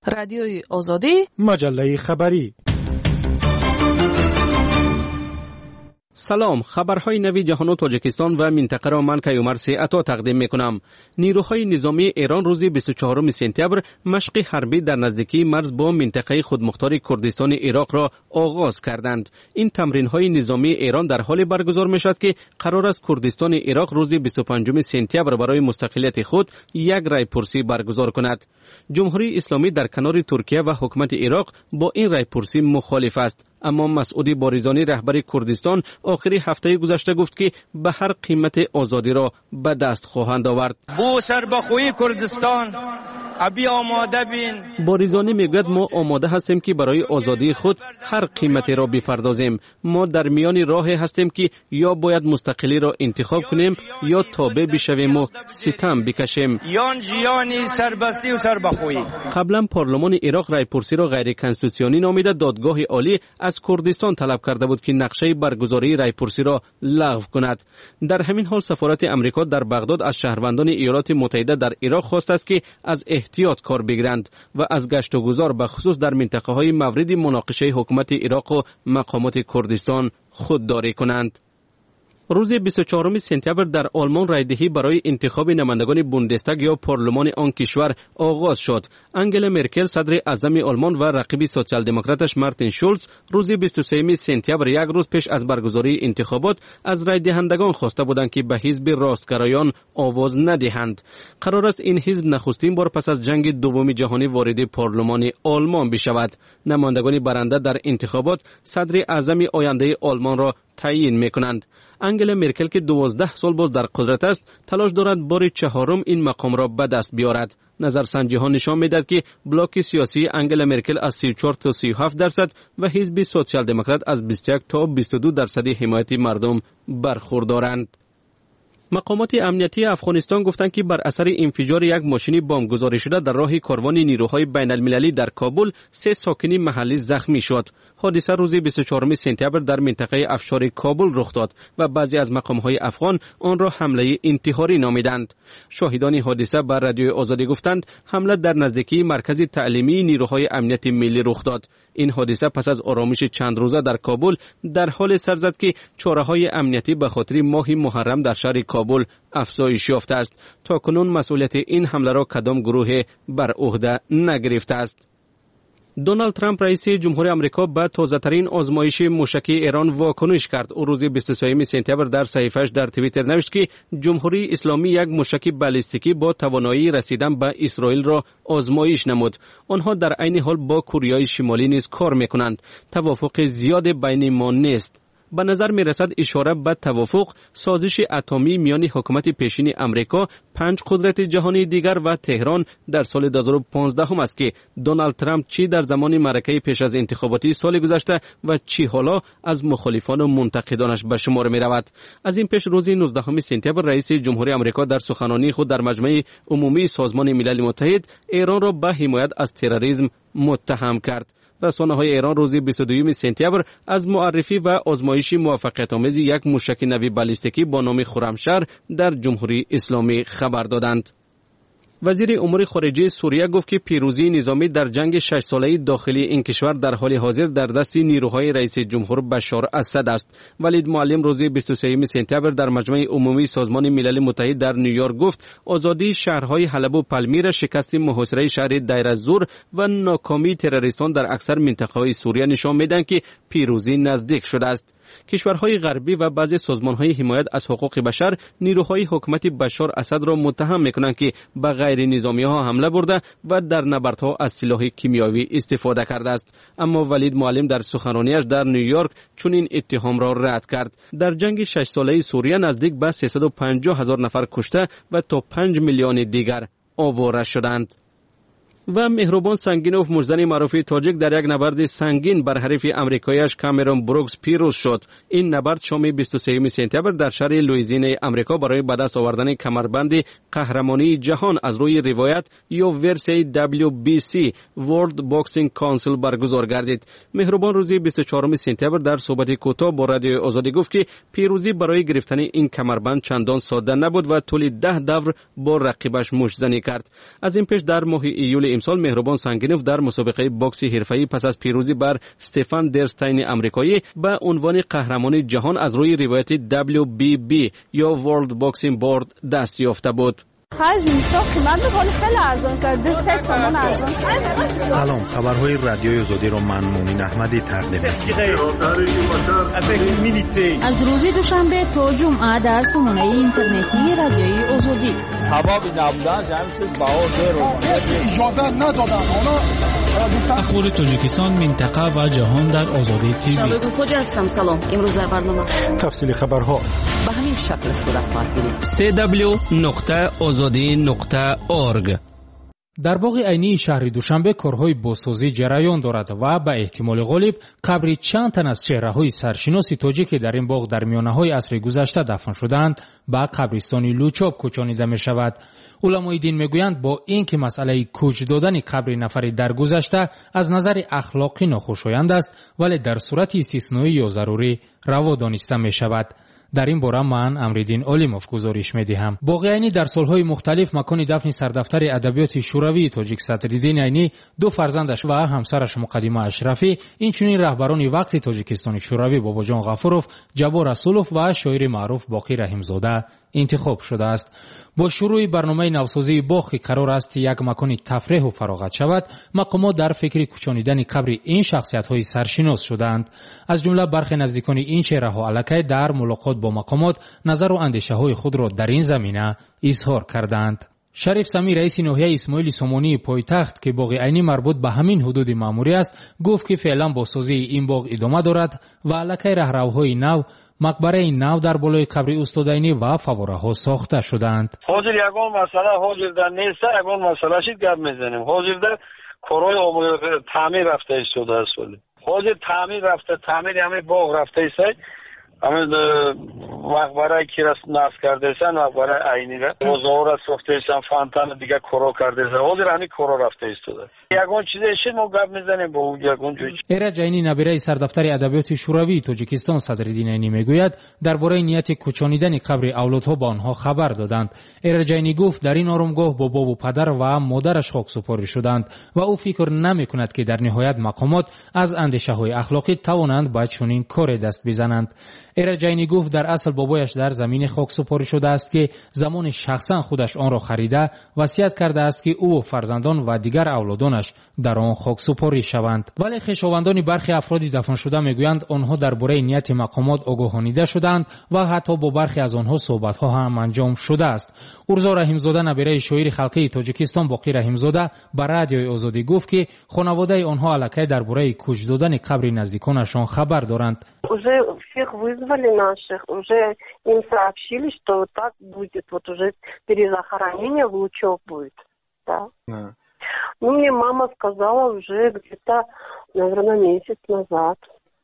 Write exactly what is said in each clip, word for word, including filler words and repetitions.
رادیوی آزادی، مجله خبری. سلام، خبرهای نوی جهان و تاجیکستان و منطقه را من کیومرث عطا تقدیم میکنم. نیروهای نظامی ایران روز بیست و چهارم سپتامبر مشق حربی در نزدیکی مرز با منطقه خودمختار کردستان عراق را آغاز کردند. این تمرین‌های نظامی ایران در حال برگزار میشد که قرار است کردستان عراق روز بیست و پنجم سپتامبر برای مستقلیت خود یک رای پرسی برگزار کند. جمهوری اسلامی در کنار ترکیه و حکومت عراق با این رای پرسی مخالف است. اما مسعود باریزانی رهبر کردستان آخری هفته گذشته گفت که به هر قیمت آزادی را به دست خواهند آورد. بو سربخوی کردستان ابی آماده بین. باریزانی میگوید ما آماده هستیم که برای آزادی خود هر قیمتی را بپردازیم. ما در میان راه هستیم که یا باید مستقلی را انتخاب کنیم یا تابع بشویم و ستم بکشیم. یان جیانی سربستی و سربخوی. قبلا پارلمان عراق رای پرسی را غیر کنستیتوسیونی نامیده دادگاه عالی از کردستان طلب کرده بود که نقشه برگزاری رای پرسی را لغو کند. در همین حال سفارت امریکا در بغداد از شهروندان ایالات متحده در عراق خواست است که از احتیاط کار بگیرند و از گشت و گذار به خصوص در منطقه های مورد مناقشه حکومت عراق و مقامات کردستان خودداری کنند. روز بیست و چهارم سپتامبر در آلمان رایدهی برای انتخاب نمایندگان بوندستاگ یا پارلمان آن کشور آغاز شد. انگلا مرکل صدر اعظم آلمان و رقیب سوسیال دموکراتش مارتین شولز روز بیست و سوم سپتامبر یک روز پیش از برگزاری انتخابات از رای دهندگان خواسته بودند که به حزب راستگرایان آواز ندهند. قرار است این حزب نخستین بار پس از جنگ دوم جهانی وارد پارلمان آلمان بشود. نمایندگان برنده در انتخابات صدر اعظم آینده آلمان را تعیین میکنند. انگلا مرکل که دوازده سال باز در قدرت است تلاش دارد بار چهارم این مقام را به دست بیارد. نظرسنجی ها نشان میدهد که بلاک سیاسی انگلا مرکل از سی و چهار تا سی و هفت درصد و حزب سوسیال دموکرات از بیست و یک تا بیست و دو درصد حمایت مردم برخوردارند. مقامات امنیتی افغانستان گفتند که بر اثر انفجار یک ماشین بمبگذاری شده در راه کاروان نیروهای بین المللی در کابل سه ساکن محلی زخمی شد. حادثه روز بیست و چهارم سپتامبر در منطقه افشار کابل رخ داد و بعضی از مقامهای افغان آن را حمله انتحاری نامیدند. شاهدان حادثه بر رادیوی آزادی گفتند حمله در نزدیکی مرکز تعلیمی نیروهای امنیت ملی رخ داد. این حادثه پس از آرامش چند روزه در کابل در حال سر زد که چاره‌های امنیتی به خاطر ماه محرم در شهر کابل افزایش یافته است. تاکنون مسئولیت این حمله را کدام گروه بر عهده نگرفته است. دونالد ترامپ رئیس جمهوری آمریکا به تازه‌ترین آزمایش موشکی ایران واکنش کرد. او روز بیست و سوم سپتامبر در صحیفه‌اش در توییتر نوشت که جمهوری اسلامی یک موشک بالستیکی با توانایی رسیدن به اسرائیل را آزمایش نمود. آنها در عین حال با کره شمالی نیز کار می‌کنند. توافق زیاد بین ما نیست. به نظر می رسد اشاره به توافق سازش اتمی میان حکومت پیشین امریکا، پنج قدرت جهانی دیگر و تهران در سال دو هزار و پانزده هم است که دونالد ترامپ چی در زمان معرکه پیش از انتخاباتی سال گذشته و چی حالا از مخالفان و منتقدانش به شمار می رود. از این پیش روز نوزدهم سپتامبر رئیس جمهوری آمریکا در سخنرانی خود در مجمع عمومی سازمان ملل متحد ایران را به حمایت از تروریسم متهم کرد. رسانه‌های ایران روز بیست و دوم سپتامبر از معرفی و آزمایش موفقیت‌آمیز یک موشک نوی بالستیکی با نام خرمشهر در جمهوری اسلامی خبر دادند. وزیر امور خارجه سوریه گفت که پیروزی نظامی در جنگ شش ساله داخلی این کشور در حال حاضر در دست نیروهای رئیس جمهور بشار اسد است. ولید معلم روز بیست و سوم سپتامبر در مجمع عمومی سازمان ملل متحد در نیویورک گفت آزادی شهرهای حلب و پلمیر، شکست محاصره شهر دیر الزور و ناکامی تروریستان در اکثر منطقه‌های سوریه نشان می‌دهند که پیروزی نزدیک شده است. کشورهای غربی و بعضی سازمانهای حمایت از حقوق بشر نیروهای حکومت بشار اسد را متهم میکنند که به غیر نظامی ها حمله برده و در نبردها از سلاح کیمیایی استفاده کرده است. اما ولید معلم در سخنرانیش در نیویورک چنین اتهام را رد کرد. در جنگ شش ساله سوریه نزدیک به سیصد و پنجاه هزار نفر کشته و تا پنج میلیون دیگر آواره شدند. و مهربان سنگینوف مجزن معروف تاجیک در یک نبرد سنگین بر حریف امریکایش کامرون بروکس پیروز شد. این نبرد شام بیست و سوم سپتامبر در شهر لوئیزیانه آمریکا برای به دست آوردن کمربند قهرمانی جهان از روی روایت یا ورسه دبلیو بی سی World Boxing Council برگزار گردید. مهربان روز بیست و چهارم سپتامبر در صحبت کوتاه با رادیو آزادی گفت که پیروزی برای گرفتن این کمربند چندان ساده نبود و طول ده دور با رقیبش مشت‌زنی کرد. از این پیش در ماه ایول امسال مهربان سنگینوف در مسابقه باکس حرفه‌ای پس از پیروزی بر استفان درستین آمریکایی به عنوان قهرمان جهان از روی روایت دبلیو بی بی یا World Boxing Board دست یافته بود. سلام، خبرهای رادیوی آزادی را من مومن احمدی تقدیم می‌کنم. از روز دوشنبه تا جمعه در سامانه اینترنتی رادیوی آزادی. حباب نبودن همین چیز باور رو اجازه ندادن. اخبار تاجیکستان، منطقه و جهان در آزادی تیوی. شبکه خوج هستم. سلام. امروز در برنامه تفصیل خبرها به همین شکل صورت خواهد گرفت. سی دبلیو نقطه آزادی نقطه اورگ. در باغ عینی شهر دوشنبه کارهای بازسازی جریان دارد و به احتمال غالب قبر چند تن از چهره‌های سرشناس تاجیک که در این باغ در میانه‌های عصر گذشته دفن شدند به قبرستان لوچاب کوچانیده می شود. علمای دین میگویند با اینکه مسئله کوچ دادن قبر نفری در گذشته از نظر اخلاقی ناخوشایند است، ولی در صورت استثنایی یا ضروری روا دانسته می شود. در این باره من امرالدین علیموف گزارش می‌دهم. باغ عینی در سالهای مختلف مکان دفن سردفتر ادبیات شوروی تاجیک صدرالدین عینی، دو فرزندش و همسرش مقدمه اشرفی، اینچنین رهبران وقت تاجیکستان شوروی باباجان غفوروف، جبار رسولوف و شاعر معروف باقی رحیمزاده انتخاب شده است. با شروع برنامه نوسازی باغ که قرار است یک مکان تفریح و فراغت شود، مقامات در فکر کوچانیدن قبر این شخصیت‌های سرشناس شدند. از جمله برخی نزدیکان این چهره‌ها الکی در ملاقات با مقامات نظر و اندیشه‌های خود را در این زمینه اظهار کردند. شریف سمی رئیس ناحیه اسماعیل سامانی پایتخت که باغ عینی مربوط به همین حدود ماموری است، گفت که فعلا با سازی این باغ ادامه دارد و الکی رهروهای نو مقبره نو در بالای قبر استاد عینی و فواره ها ساخته شدند. حاضر یگان مسئله حاضر در نیست، یگان مسئله شید گپ میزنیم. حاضر در کارهای تعمیر رفته شده است. حاضر تعمیر رفته، تعمیر همه باغ رفته است. همین مقبره کی را نصب کرده است، مقبره عینی را مزار ساخته است، فانتان دیگه کارو کرده است. حاضر همین کارو رفته است. یگان چیزی شد ما گپ میزنیم با اون یگان جوی. ایرج عینی نبیره سردفتر ادبیات شوروی تاجیکستان صدرالدین عینی میگوید درباره نیت کوچانیدن قبر اولادها با آنها خبر دادند. ایرج عینی گفت در این آرامگاه با باب و پدر و مادرش خاکسپاری شدند و او فکر نمیکند که در نهایت مقامات از اندیشه های اخلاقی توانند با چنین کار دست بزنند. ایرج عینی گفت در اصل بابایش در زمین خاکسپاری شده است که زمان شخصا خودش آن را خریده وصیت کرده است که او و فرزندان و دیگر اولادانش در آن خاکسپاری شوند. ولی خویشاوندان برخی افراد دفن شده میگویند آنها درباره نیت مقامات آگاهانیده شدند و حتی با برخی از آنها صحبت‌ها هم انجام شده است. ارزا رحیمزاده نبیره شاعر خلقی تاجیکستان باقی رحیمزاده به رادیوی آزادی گفت که خانواده آنها الکی درباره کوچ دادن قبر نزدیکانشان خبر دارند. Уже всех вызвали наших, уже им сообщили, что так будет, вот уже перезахоронение в Лучев будет, да. Mm. Ну, мне мама сказала уже где-то, наверное, месяц назад.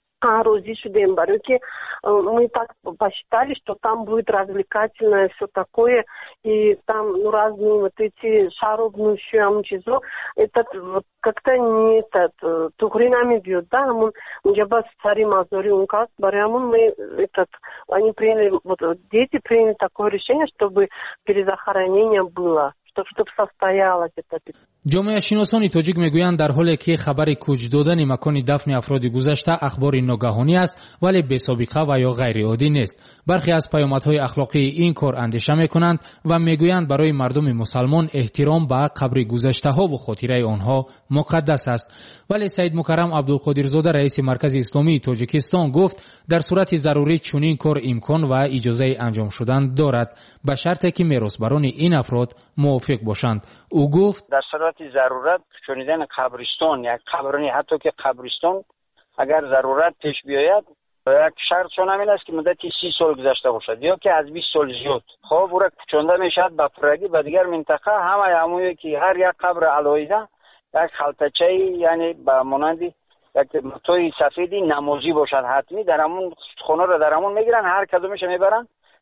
А Розишу Дембарюки, мы так посчитали, что там будет развлекательное все такое, и там ну, разные вот эти шаровные щамчизо, этот вот как-то не этот, тухринами бьют, да, мы джаба цари мазори ункас, барямун мы этот, они приняли, вот дети приняли такое решение, чтобы перезахоронение было. чтобы состоялось это. جامعه شناسان تاجیک میگویند در حالی که خبر کوچ دادن مکان دفن افراد گذشته اخبار ناگهانی است ولی بی سابقه و یا غیر عادی نیست. برخی از پیامدهای اخلاقی این کار اندیشه میکنند و میگویند برای مردم مسلمان احترام به قبر گذشته ها و خاطره آنها مقدس است. ولی سید مکرم عبدالقادرزاده رئیس مرکز اسلامی تاجیکستان گفت در صورت ضروری چنین کار امکان و اجازه انجام شدن دارد به شرطی که میراثبران این افراد موافق باشند. او گفت در صورت ضرورت چونیدن قبرستان یک قبرانی حتی که قبرستان اگر ضرورت پیش بیاید یک شرط چون همین است که مدتی سی سال گذشته باشد یا که از بیست سال زیاد خب او را چونده میشد به پرگی و دیگر منطقه همه همونی که هر یک قبر علایده یک خلطچه یعنی به مانند یک متوی سفیدی نمازی باشد حتمی در همون خونه را در همون میگیرن هر کدومش میبرن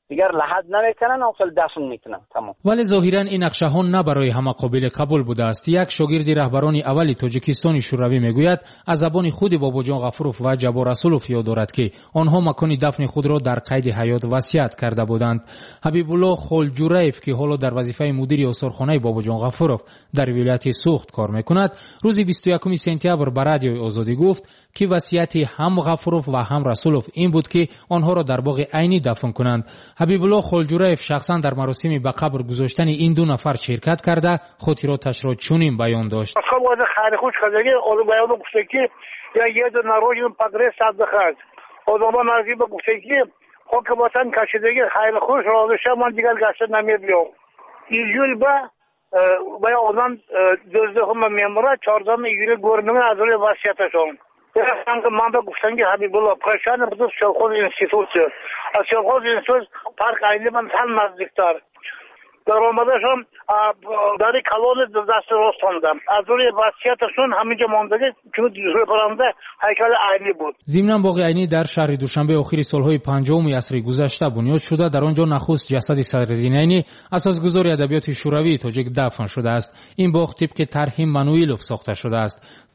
دیگر لحد نمیکنن آخر دفن میکنن تمام. ولی ظاهرا این نقشه ها نه برای همه قابل قبول بوده است. یک شاگرد رهبران اول تاجیکستان شوروی میگوید از زبان خود باباجان غفورов و جبار رسولov یاد دارد که آنها مکان دفن خود را در قید حیات وصیت کرده بودند. حبیب الله خلجوریف که حالا در وظیفه مدیر آثارخانه باباجان غفورov در ولایت سوخت کار میکند، روز بیست و یکم سپتامبر به رادیوی آزادی گفت که وصیت هم غفورov و هم رسولov این بود که آنها را در باغ عینی دفن کنند. حبیب الله خلجوریف شخصا در مراسم به قبر گذاشتن این دو نفر شرکت کرده خاطراتش را چنین بیان داشت. خود خیلی خوش خدایی اون بیان گفته که یا یه دو نروژن پدر صد خرد آدم نزدیک به گفته که خاک وطن کشیدگی خیلی خوش راضیشه من دیگر گشت نمی‌بیام. ایجول با با آدم دوازدهم میمورد چهاردهم ایجول گورنمه از روی وصیتشون. Sanki manda guftan ki Habibullah Paşa'nın bu Şevkoz İnstitüsü. Az Şevkoz İnstitüsü park aynı ben tam nazdiktar. Dar olmadı şu dari kalonu dastı Rostom'da. Az oraya vasiyetşun hamice mondagi çünkü referanda heykeli aynı بود. ضمن باغ عینی در شهر دوشنبه آخر سالهای پنجم عصر گذشته بنیاد شده. در آنجا نخست جسد صدرالدین عینی اساسگذار ادبیات شوروی تاجیک دفن شده است. این باغ طبق طرح منویلوف ساخته شده است.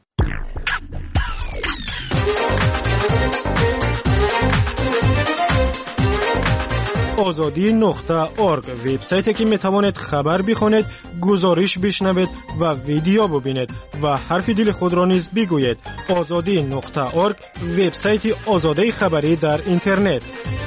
آزادی نقطه ارگ وبسایتی که میتوانید خبر بخوانید، گزارش بشنوید و ویدیو ببینید و حرف دل خود را نیز بگویید. آزادی نقطه ارگ وبسایت آزادی خبری در اینترنت.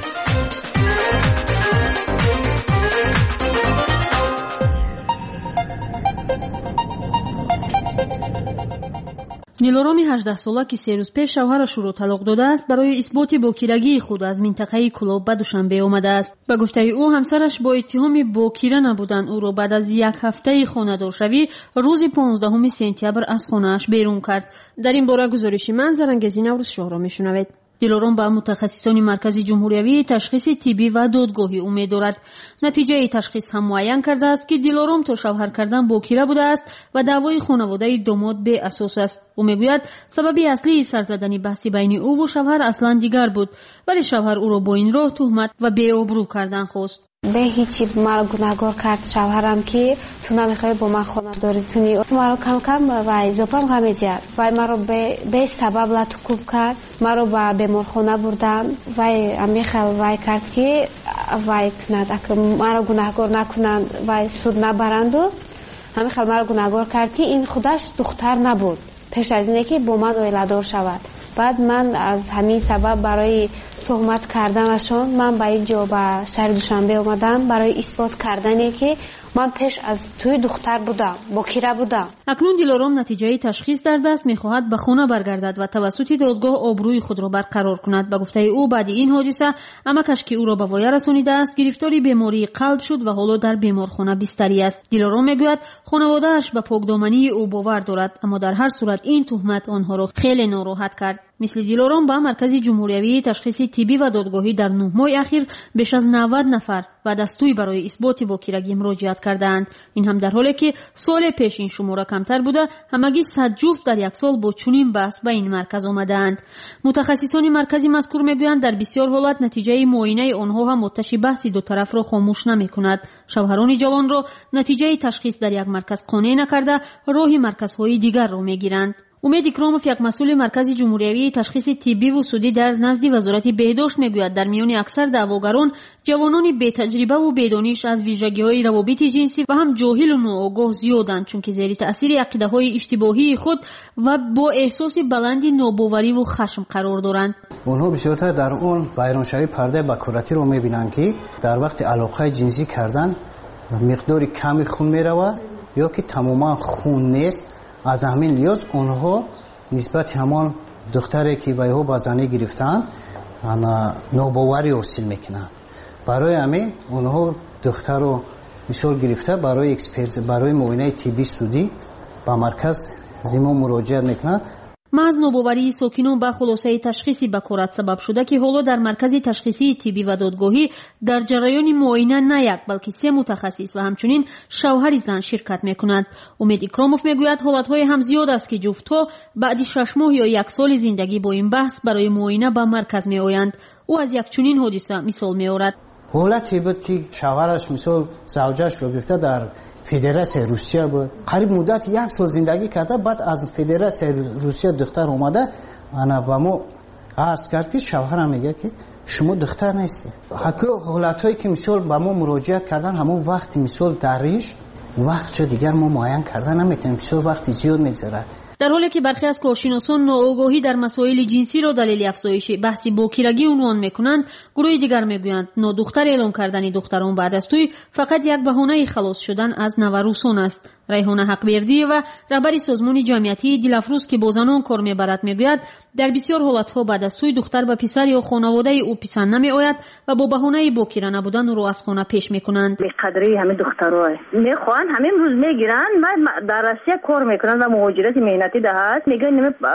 нилороми ҳаждаҳсола ки се рӯз пеш шавҳарашро талоқ додааст, барои исботи бокирагии худ аз минтақаи Кулоб ба Душанбе омадааст. ба гуфтаи ӯ ҳамсараш бо иттиҳоми бокира набудан ӯро баъд аз як ҳафтаи хонадоршавӣ рӯзи понздаҳуми сентябр аз хонааш берун кард. дар ин бора гузориши ман Зарангези Наврӯзшоҳро мешунавед. дилором ба мутахассисони маркази ҷумҳуриявии ташхиси тиббӣ ва додгоҳӣ умед дорад. натиҷаи ташхис ҳам муайян кардааст, ки дилором то шавҳар кардан бокира будааст ва даъвои хонаводаи домод беасос аст. ӯ мегӯяд сабаби аслии сарзадани баҳси байни ӯву шавҳар аслан дигар буд, вале шавҳар ӯро бо ин роҳ туҳмат ва беобрӯ кардан хост. به هیچی مرا گناهگار کرد شوهرم که تو نمیخوای با من خانه‌داری کنی. مرا کم کم و اضافه هم می‌دید و مرا به به سبب لطکوب کرد. مرا با بیمارخانه بردن و امیخل وای کرد که وای کند اگر مرا گناهگار نکنند و سود نبرند. امیخل مرا گناهگار کرد که این خودش دختر نبود پیش از اینه که با من اویلادار شود. بعد من از همین سبب برای تهمت کردنشون من به اینجا به شهر دوشنبه اومدم برای اثبات کردنی که من پیش از توی دختر بودم، بکیره بودم. اکنون دلارام نتیجه تشخیص در دست میخواهد به خانه برگردد و توسط دادگاه آبروی خود را برقرار کند. به گفته او بعد این حادثه امکش که او را به وای رسانیده است گرفتاری بیماری قلب شد و حالا در بیمارخانه بستری است. دلارام میگوید خانواده‌اش به پاکدامنی او باور دارد، اما در هر صورت این تهمت آنها را خیلی ناراحت کرد. مثل دلارام با مرکز جمهوریوی تشخیص تیبی و دادگاهی در نه ماه اخیر بیش از نود نفر و دستوی برای اثبات بکیرگی مراجعت کردند. این هم در حالی که سال پیش این شماره کمتر بوده، همگی صد جفت در یک سال با چنین بحث به این مرکز آمدند. متخصصان مرکزی مذکور میگویند در بسیار حالات نتیجه معاینه آنها هم متش بحث دو طرف را خاموش نمیکند. شوهران جوان را نتیجه تشخیص در یک مرکز قانع نکرده راه مرکزهای دیگر را میگیرند. امید اکراموف یک مسئول مرکز جمهوریوی تشخیص طبی و سودی در نزد وزارت بهداشت میگوید در میان اکثر دعواگران جوانان بی تجربه و بدانش از ویژگی‌های روابط جنسی و هم جاهل و ناآگاه زیادند، چون که زیر تأثیر عقیده‌های اشتباهی خود و با احساس بلندی ناباوری و خشم قرار دارند. اونها بسیارتر در اون ویرانشوی پرده بکورتی رو میبینند که در وقت علاقه جنسی کردن مقداری کمی خون میرود یا که تماما خون نیست. از همین لیاز اونها نسبت همان دختری که ویها با زنی گرفتن ناباوری حاصل میکنن. برای همین اونها دختر رو مثال گرفته برای اکسپرت برای معاینه طبی سودی با مرکز زیما مراجعه میکنن. محض ناباوری ساکنان به خلاصه تشخیصی بکارت سبب شده که حالا در مرکز تشخیصی طبی و دادگاهی در جریان معاینه نه یک بلکه سه متخصص و همچنین شوهر زن شرکت میکنند. امید اکراموف میگوید حالتهای هم زیاد است که جفتها بعد شش ماه یا یک سال زندگی با این بحث برای معاینه به مرکز میآیند. او از یک چنین حادثه مثال میآورد. حالتی بود که شوهرش مثل زوجش رو گرفته در فدراسیون روسیه بود. قریب مدت یک سال زندگی کرده. بعد از فدراسیون روسیه دختر اومده انا با ما عرض کرد که شوهرم میگه که شما دختر نیستی. حتی حالتایی که مثل با ما مراجعت کردن همون وقت مثل دریش وقت چه دیگر ما معین کردن نمیتونیم، مثل وقتی زیاد میگذره. در حالی که برخی از کارشناسان ناآگاهی در مسائل جنسی را دلیل افزایش بحث باکیرگی عنوان میکنند، گروه دیگر میگویند نادختر اعلام کردن دختران بعد از توی فقط یک بهانه خلاص شدن از نوروسان است. ریحانه حقبردی و رهبر سازمان جمعیتی دلافروز که با زنان کار میبرد میگوید در بسیار حالتها بعد از توی دختر به پسر یا خانواده او پسند نمیآید و با بهانه باکیره نبودن او را از خانه پیش میکنند. به قدری همه دخترها میخوان همه روز میگیرن، من در روسیه کار میکنن و مهاجرت مهنتی ده هست، میگن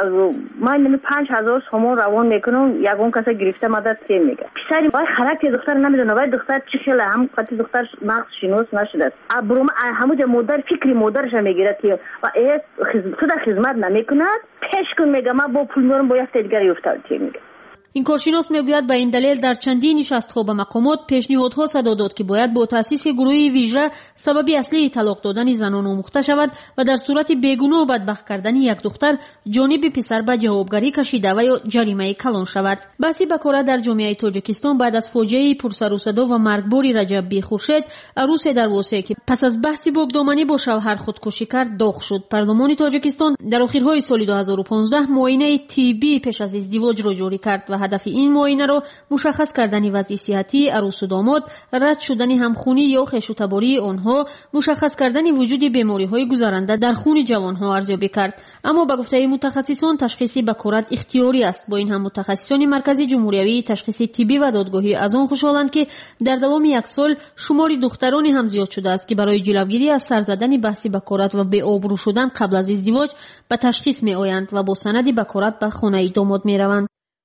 من نمی پنج هزار سوم روان میکنم، یگون کسی گرفته مدد که میگه پسری وای خرک دختر نمیدونه، وای دختر چه خیلی هم قطعی دختر مغز شناس نشده، ابروم همون مادر فکری مادرش میگیره که و ای خدمت خدمت نمیکند، پیش کن میگه من با پول میارم با یک تجاری افتاد میگه. این کارشناس میگوید به این دلیل در چندین نشست‌ها به مقامات پیشنهادها صدا داد که باید با تأسیس گروهی ویژه سبب اصلی طلاق دادن زنان آموخته شود و در صورت بیگناه و بدبخت کردن یک دختر جانب پسر به جوابگری کشیده و یا جریمه کلان شود. بحثی بکاره در جامعه تاجیکستان بعد از فاجعه پرسر و صدا و مرگبار رجب بی خورشید، عروس درواسی که پس از بحثی بگدامنی با شوهر خودکشی کرد داغ شد. پارلمان تاجیکستان در آخرهای سال دو هزار و پانزده معاینه طبی پیش از ازدواج را جاری کرد و هدف این معاینه را مشخص کردن وضع صحتی عروس و داماد، رد شدن همخونی یا خشونت‌باری آنها، مشخص کردن وجود بیماری‌های گذرنده در خون جوانها ارزیابی کرد. اما به گفته متخصصان تشخیص بکارت اختیاری است. با این هم متخصصان مرکز جمهوری تشخیص طبی و دادگاهی از آن خوشحالند که در دوام یک سال شمار دختران هم زیاد شده است که برای جلوگیری از سر زدن بحث بکارت و بی‌آبرو شدن قبل از ازدواج به تشخیص می‌آیند و با سند بکارت به خانه داماد می‌روند.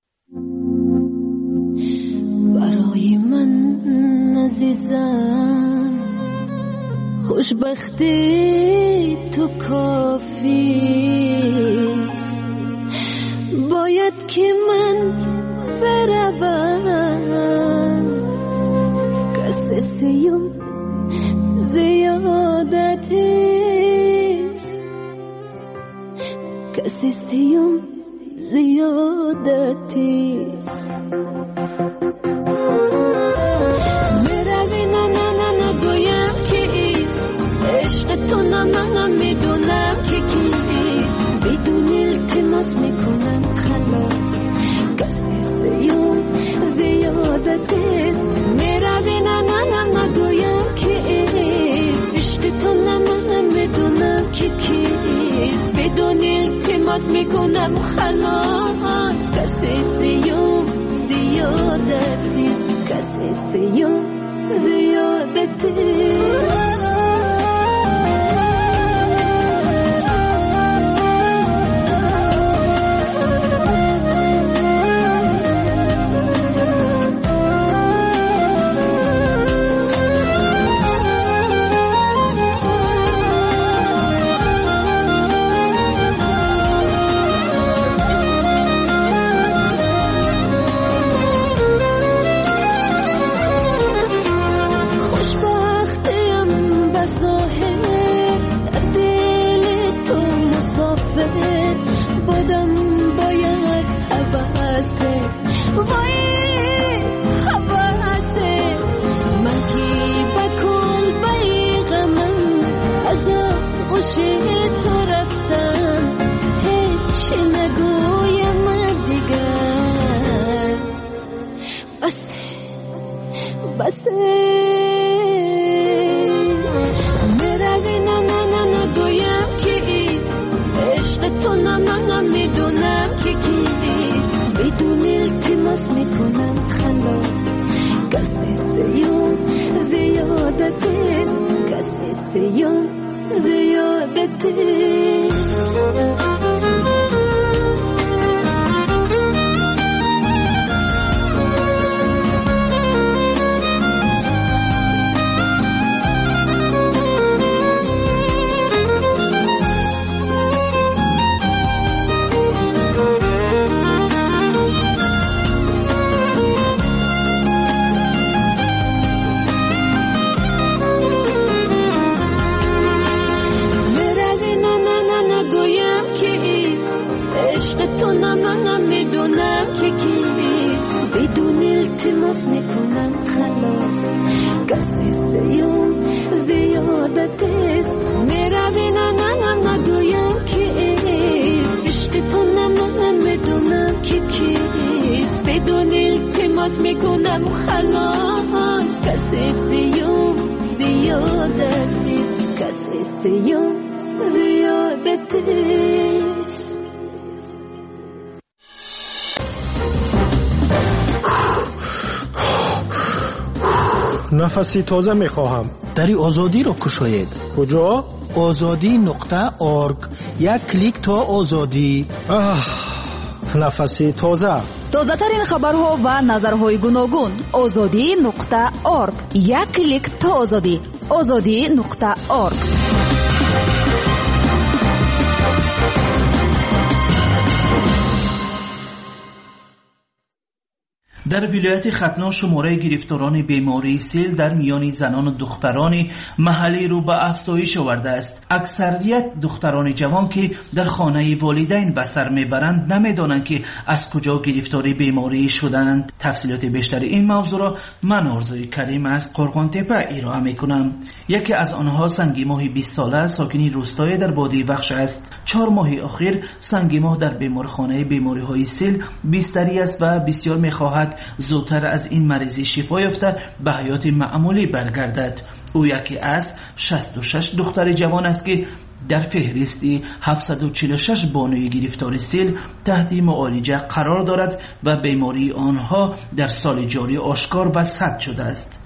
برای من عزیزم خوشبختی تو کافیست، باید که من بروم کسی سیم زیادتیست، کسی سیم زیادتیست. تو نه منم میدونم که کیست، بدون التماس میکنم خلاص کسی سیم زیادتیست. میروی نه نه نه نگویم که ایست، عشق تو نه منم میدونم که کیست، بدون التماس میکنم خلاص کسی سیم زیادتیست، کسی سیم زیادتیست. که کیست بدون التماس میکنم خلاص قصه زیادت است میروی ننم نگویم که ایست عشق تو نمانم میدونم که کیست بدون التماس میکنم خلاص قصه زیادت است قصه زیادت است. نفسی تازه میخواهم. دری آزادی رو کشاید. کجا؟ آزادی نقطه آرگ. یک کلیک تا آزادی. آه، نفسی تازه. تازه ترین خبرها و نظرهای گوناگون. آزادی نقطه آرگ. یک کلیک تا آزادی. آزادی نقطه آرگ. در ولایت ختلان شماره گرفتاران بیماری سیل در میان زنان و دختران محلی رو به افزایش آورده است. اکثریت دختران جوان که در خانه والدین به سر میبرند نمیدانند که از کجا گرفتار بیماری شدند. تفصیلات بیشتر این موضوع را من آرزوی کریم از قرغانتپه ارائه میکنم. یکی از آنها سنگی ماه بیست ساله ساکنی روستای در وادی وخش است. چهار ماه اخیر سنگی ماه در بیمارخانه بیماری های سیل بستری است و بسیار میخواهد زودتر از این مریضی شفا یافته به حیات معمولی برگردد. او یکی از شصت و شش دختر جوان است که در فهرستی هفتصد و چهل و شش بانوی گرفتار سیل تحت معالجه قرار دارد و بیماری آنها در سال جاری آشکار و ثبت شده است.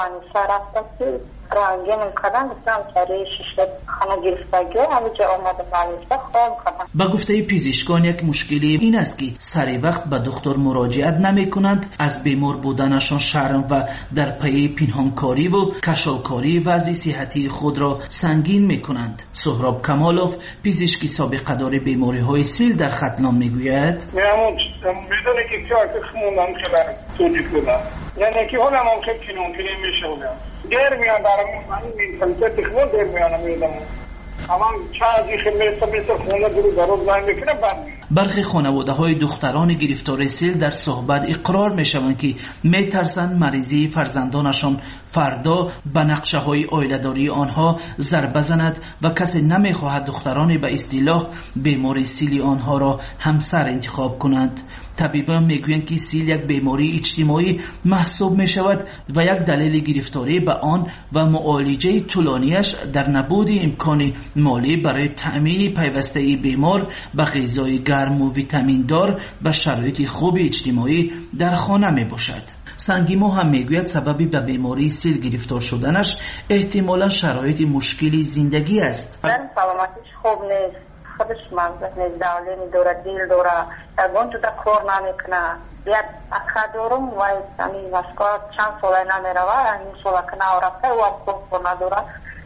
با گفته پزشکان یک مشکلی این است که سر وقت به دکتر مراجعت نمی کنند، از بیمار بودنشان شرم و در پی پنهانکاری و کشالکاری وضع صحتی خود را سنگین می کنند. سهراب کمالوف پزشک سابقه دار بیماری های سیل در ختلان می گوید میدونه که چه خموندم که برای توجیه کنم یعنی که حالا ممکن کنون کنیم میشه دیر میان برامون من میکنم تخمون دیر میانم میدم اما چه ازی خمیسته میسته خونه درو درو زنگ میکنم برمیم. برخی خانواده های دختران گرفتار سیل در صحبت اقرار می شوند که می ترسند مریضی فرزندانشان فردا به نقشه های آیله‌داری آنها ضربه زند و کسی نمی خواهد دختران به اصطلاح بیماری سیل آنها را همسر انتخاب کنند. طبیبان میگویند که سیل یک بیماری اجتماعی محسوب می شود و یک دلیل گرفتاری به آن و معالجه طولانیش در نبود امکان مالی برای تأمین پیوسته بیمار به غذای گرم و ویتامین دار و شرایط خوب اجتماعی در خانه می باشد. سنگی ماه هم میگوید سببی به بیماری سیل گرفتار شدنش احتمالا شرایط مشکلی زندگی است. سلامتیش خوب نیست، خودش مغزش نیست، دولین دوره، دیل دوره، اگون تو دا کار نمیکنه. یک اخه دارم و این مسکار چند ساله نمیروه، این ساله کنه آرفته و هم کار نداره.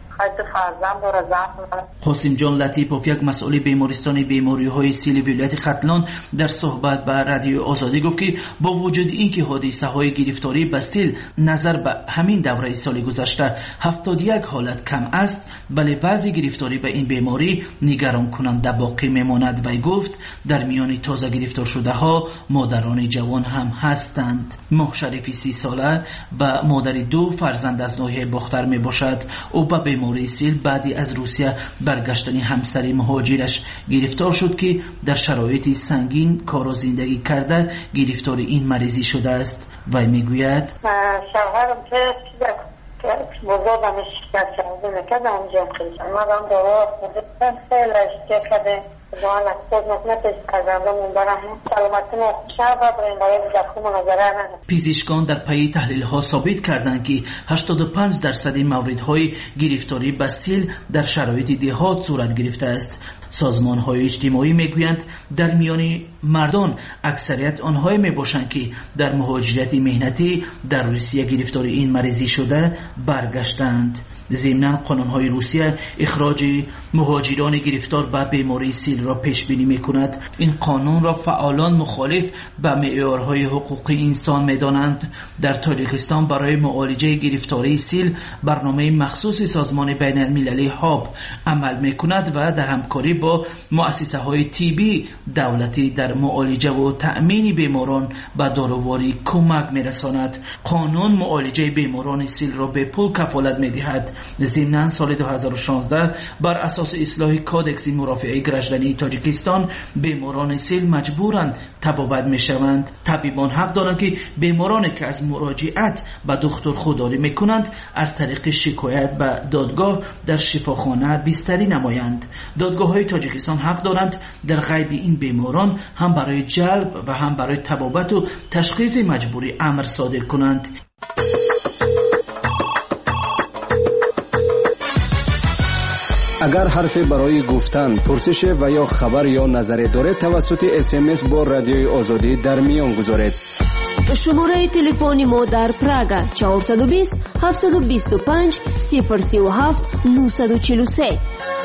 قاسم جان لطیپوف یک مسئول بیمارستان بیماری های سیل ولایت ختلان در صحبت با رادیو آزادی گفت که با وجود اینکه حادثه های گرفتاری به سیل نظر به همین دوره سال گذشته هفتاد و یک حالت کم است، ولی وضع گرفتاری به این بیماری نگران کننده باقی میماند. و گفت در میان تازه گرفتار شده ها مادران جوان هم هستند. ماه شریفی سی ساله و مادر دو فرزند از ناحیه باختر می باشد. او به بیماری سیل بعدی از روسیه برگشتن همسر مهاجرش گرفتار شد که در شرایط سنگین کار و زندگی کرده گرفتار این مریضی شده است. و میگوید شوهرم که بزرگمش شکست میکرد اونجا خیلی مادم داره خودم خیلی اشتیا کرده جوان اکتاز نکنه کردم برم سلامتی نخوشه و بریم باید دخوم نظره نده. پزشکان در پی تحلیل ها ثابت کردند که هشتاد و پنج درصد موردهای گرفتاری به سیل در شرایط دهات صورت گرفته است. سازمان های اجتماعی میگویند در میان مردان اکثریت آنهایی میباشند که در مهاجرت مهنتی در روسیه گرفتار این مریضی شده برگشتند. ضمناً قانون‌های روسیه اخراج مهاجران گرفتار به بیماری سیل سیل را پیش بینی میکند. این قانون را فعالان مخالف به معیارهای حقوق انسان میدانند. در تاجیکستان برای معالجه گرفتاری سیل برنامه مخصوص سازمان بین المللی هاب عمل میکند و در همکاری با مؤسسه های طبی دولتی در معالجه و تأمین بیماران به داروواری کمک میرساند. قانون معالجه بیماران سیل را به پول کفالت میدهد. ضمناً سال دو هزار و شانزده بر اساس اصلاح کودکس مرافعه گردشدنی تاجیکستان بیماران سیل مجبورند تبابت میشوند. طبیبان حق دارند که بیمارانی که از مراجعت به دکتر خودداری میکنند از طریق شکایت به دادگاه در شفاخانه بستری نمایند. دادگاه های تاجیکستان حق دارند در غیب این بیماران هم برای جلب و هم برای تبابت و تشخیص مجبوری امر صادر کنند. اگر حرفی برای گفتن، پرسش و یا خبر یا نظری دارید توسط اس ام اس با رادیوی آزادی در میان گذارید. شماره تلفنی ما در پراگا چهارصد و بیست هفتصد و بیست و پنج صفر سی و هفت نهصد و چهل و سه.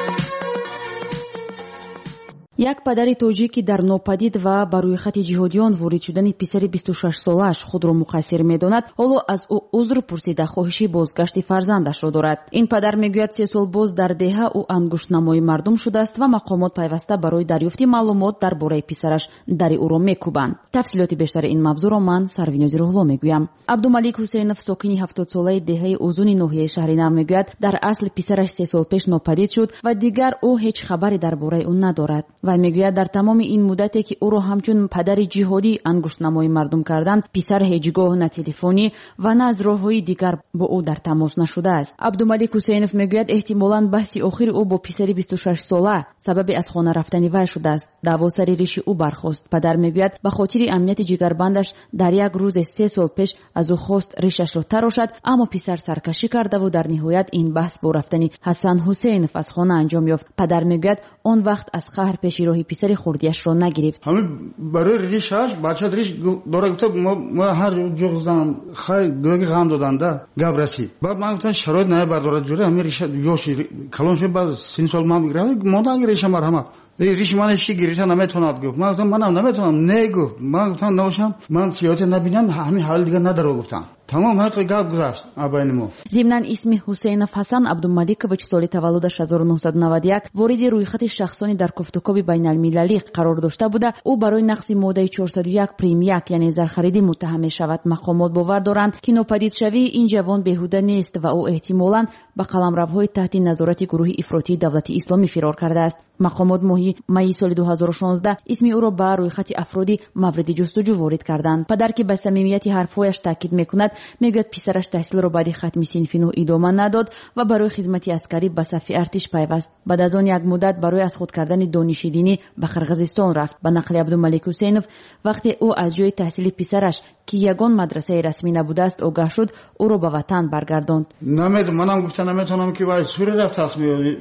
یک падари тоҷикӣ дар нопадид ва ба рӯйхати ҷиҳодиён ворид шудани писари бисту шаш солааш худро муқассир медонад, ҳоло аз ӯ узр пурсида хоҳиши бозгашти фарзандашро дорад. Ин падар мегӯяд се сол боз дар деҳа ӯ ангуштнамои мардум шудааст ва мақомот пайваста барои дарёфти маълумот дар бораи писараш дари ӯро мекӯбанд. тафсилоти бештари ин мавзӯъро ман Сарвинози Руҳло мегӯям. Абдумалик Ҳусейнов, сокини ҳафтодсолаи деҳаи Узуни ноҳияи шаҳри Нав мегӯяд, дар асл писараш се сол пеш нопадид шуд ва дигар ӯ ҳеҷ хабаре дар бораи ӯ надорад. Вай мегӯяд, дар тамоми ин муддате ки ӯро ҳамчун падари ҷиҳодӣ ангуштнамои мардум карданд, писар ҳеҷ гоҳ на телефонӣ ва на аз роҳҳои дигар бо ӯ дар тамос нашудааст. Абдумалик Ҳусейнов мегӯяд, эҳтимолан баҳси охири ӯ бо писари бисту шаш сола сабаби аз хона рафтани вай шудааст. даъво сари риши ӯ бархост. Падар мегӯяд, ба хотири амнияти ҷигарбандаш дар як рӯзе се сол пеш аз ӯ хост ришашро тарошад, аммо писар саркашӣ кардаву дар ниҳоят ин баҳс бо рафтани Ҳасан Ҳусейнов аз хона анҷом ёфт. Падар мегӯяд, он вақт аз қаҳр пеши роҳи писари хурдиашро нагирифт. ҳами барои ришаш бача риш дора гуфта мо ҳар ҷуғзам хай гӯги ғам доданда гап расид. Баъд ман гуфтам шароит на бардорад ҷура ҳами риша ёши калон шуд ба син сол ман гирифт. модар риша марҳамат риши ман ишки гирифта наметавонад гуфт. ман гуфтам манам наметавонам. не гуфт. ман гуфтам навошам ман сиёсат набинам ҳами ҳали дигар надаро гуфтам. тамом ҳаққи гап гузашт абайни мо. Зимнан исми Ҳусейнов Ҳасан Абдумаликович соли таваллудаш ҳазору нуҳсаду наваду як вориди рӯйхати шахсони дар кофтукоби байналмилалӣ қарор дошта буда, ӯ барои нақси моддаи чорсаду як прим як яъне зархаридӣ муттаҳам мешавад. мақомот бовар доранд ки нопадидшавии ин ҷавон беҳуда нест ва ӯ эҳтимолан ба қаламравҳои таҳти назорати гурӯҳи ифротии давлати исломӣ фирор кардааст. мақомот моҳи майи соли ду ҳазору шонздаҳ исми ӯро ба рӯйхати афроди мавриди ҷустуҷӯ ворид карданд. Падар ки ба самимияти ҳарфҳояш таъкид мекунад, мегӯяд писараш таҳсилро баъди хатми синфи нӯ идома надод ва барои хизмати аскарӣ ба сафи артиш пайваст. баъд аз он як муддат барои аз худ кардани дониши динӣ ба Қирғизистон рафт. ба нақли Абдумалик Ҳусейнов, вақте ӯ аз ҷои таҳсили писараш ки ягон мадрасаи расмӣ набудааст огоҳ шуд, ӯро ба ватан баргардонд. намедонам манам гуфта наметавонам ки вай Суриya рафтааст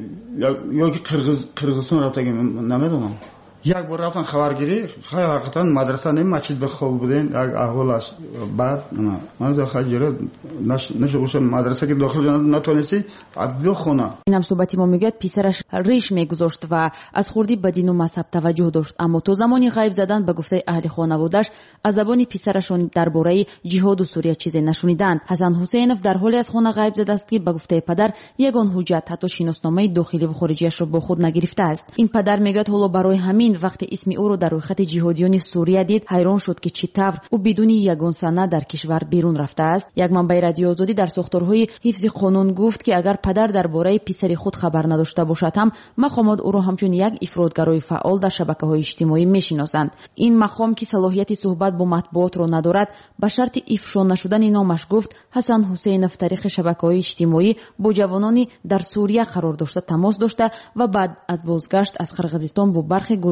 ё ки Қирғизистон рафтаги намедонам. як бор рафтам хабаргирӣ, хай ҳақиқатан мадраса не масҷид бихоб будем, як аҳволаш бад ман хай ҷора нашуша мадраса ки дохил натонисти абё хона. инам суҳбати мо мегӯяд, писараш риш мегузошт ва аз хурдӣ ба дину мазҳаб таваҷҷӯҳ дошт, аммо то замони ғайб задан ба гуфтаи аҳли хонаводаш аз забони писарашон дар бораи ҷиҳоду Сурия чизе нашуниданд. Ҳасан Ҳусейнов дар ҳоле аз хона ғайб задааст ки ба гуфтаи падар ягон ҳуҷҷат, ҳатто шиносномаи дохиливу хориҷиашро бо худ нагирифтааст. ин падар мегӯяд, ҳоло барои ҳамин вақте исми ӯро дар рӯйхати ҷиҳодиёни Сурия дид, ҳайрон шуд ки чӣ тавр ӯ бидуни ягон санад дар кишвар берун рафтааст. Як манбаи радиои Озодӣ дар сохторҳои ҳифзи қонун гуфт ки агар падар дар бораи писари худ хабар надошта бошад ҳам мақомот ӯро ҳамчун як ифротгарои фаъол дар шабакаҳои иҷтимоӣ мешиносанд. ин мақом ки салоҳияти суҳбат бо матбуотро надорад, ба шарти ифшо нашудани номаш гуфт, Ҳасан Ҳусейнов тариқи шабакаҳои иҷтимоӣ бо ҷавонони дар Сурия қарор дошта тамос дошта ва баъд аз бозгашт аз Қирғизистон бо бархи гурӯҳ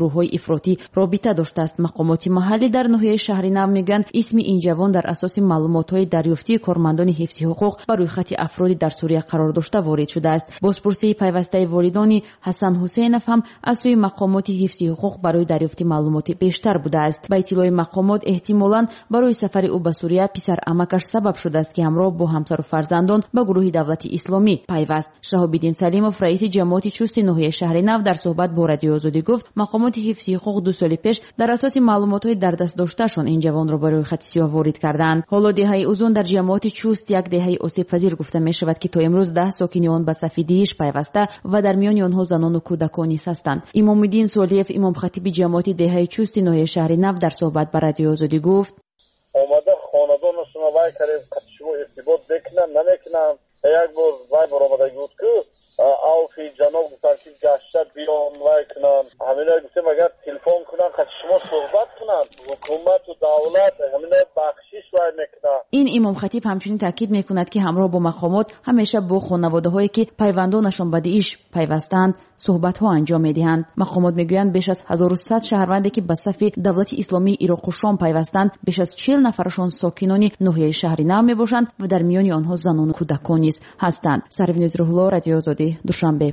گروه‌های افراطی رابطه داشته است. مقامات محلی در ناحیه شهر نو میگن اسم این جوان در اساس معلومات‌های دریافتی کارمندان حفظ حقوق بر روی خط افرادی در سوریه قرار داشته وارد شده است. بازپرسی پیوسته والدان حسن حسینов هم از سوی مقامات حفظ حقوق برای دریافت معلومات بیشتر بوده است. با اطلاع مقامات احتمالاً برای سفر او به سوریه پسر عمکش سبب شده است که همراه با همسر و فرزندان به گروه دولت اسلامی پیوست. شهاب‌الدین سلیمов رئیس جماعت چوست ناحیه شهر نو در صحبت با رادیو آزادی گفت مقامات حفظ حقوق دو سال پیش در اساس معلومات‌های در دست داشتهشان این جوان را برای خط سیاه وارد کردند. حالا دهه اوزون در جماعت چوست یک دهه آسیب پذیر گفته می شود که تا امروز ده ساکن آن به صف دیش پیوسته و در میان آنها زنان و کودکان نیز هستند. امام الدین سوالیف امام خطیب جماعت دهه چوست ناحیه شهر نو در صحبت با رادیو آزادی گفت آمده خاندانشون وای کردیم خطشو ارتباط بکنن نمیکنن. یک بار وای برآمده بود که اوفی جناب گفتن که گشت بیان وای کنن همینه گفتیم اگر تلفن کنن خط شما صحبت کنن حکومت و دولت همینه بخشش وای میکنن. این امام خطیب همچنین تاکید میکند که همراه با مقامات همیشه با خانواده هایی که پیوندانشان به داعش پیوستند صحبت ها انجام میدهند. مقامات میگویند بیش از هزار و صد شهروندی که به صف دولت اسلامی عراق و شام پیوستند بیش از چهل نفرشان ساکنان ناحیه شهر نو میباشند و در میان آنها زنان و کودکان نیز هستند. سروین روح‌الله، رادیو آزادی، دوشنبه.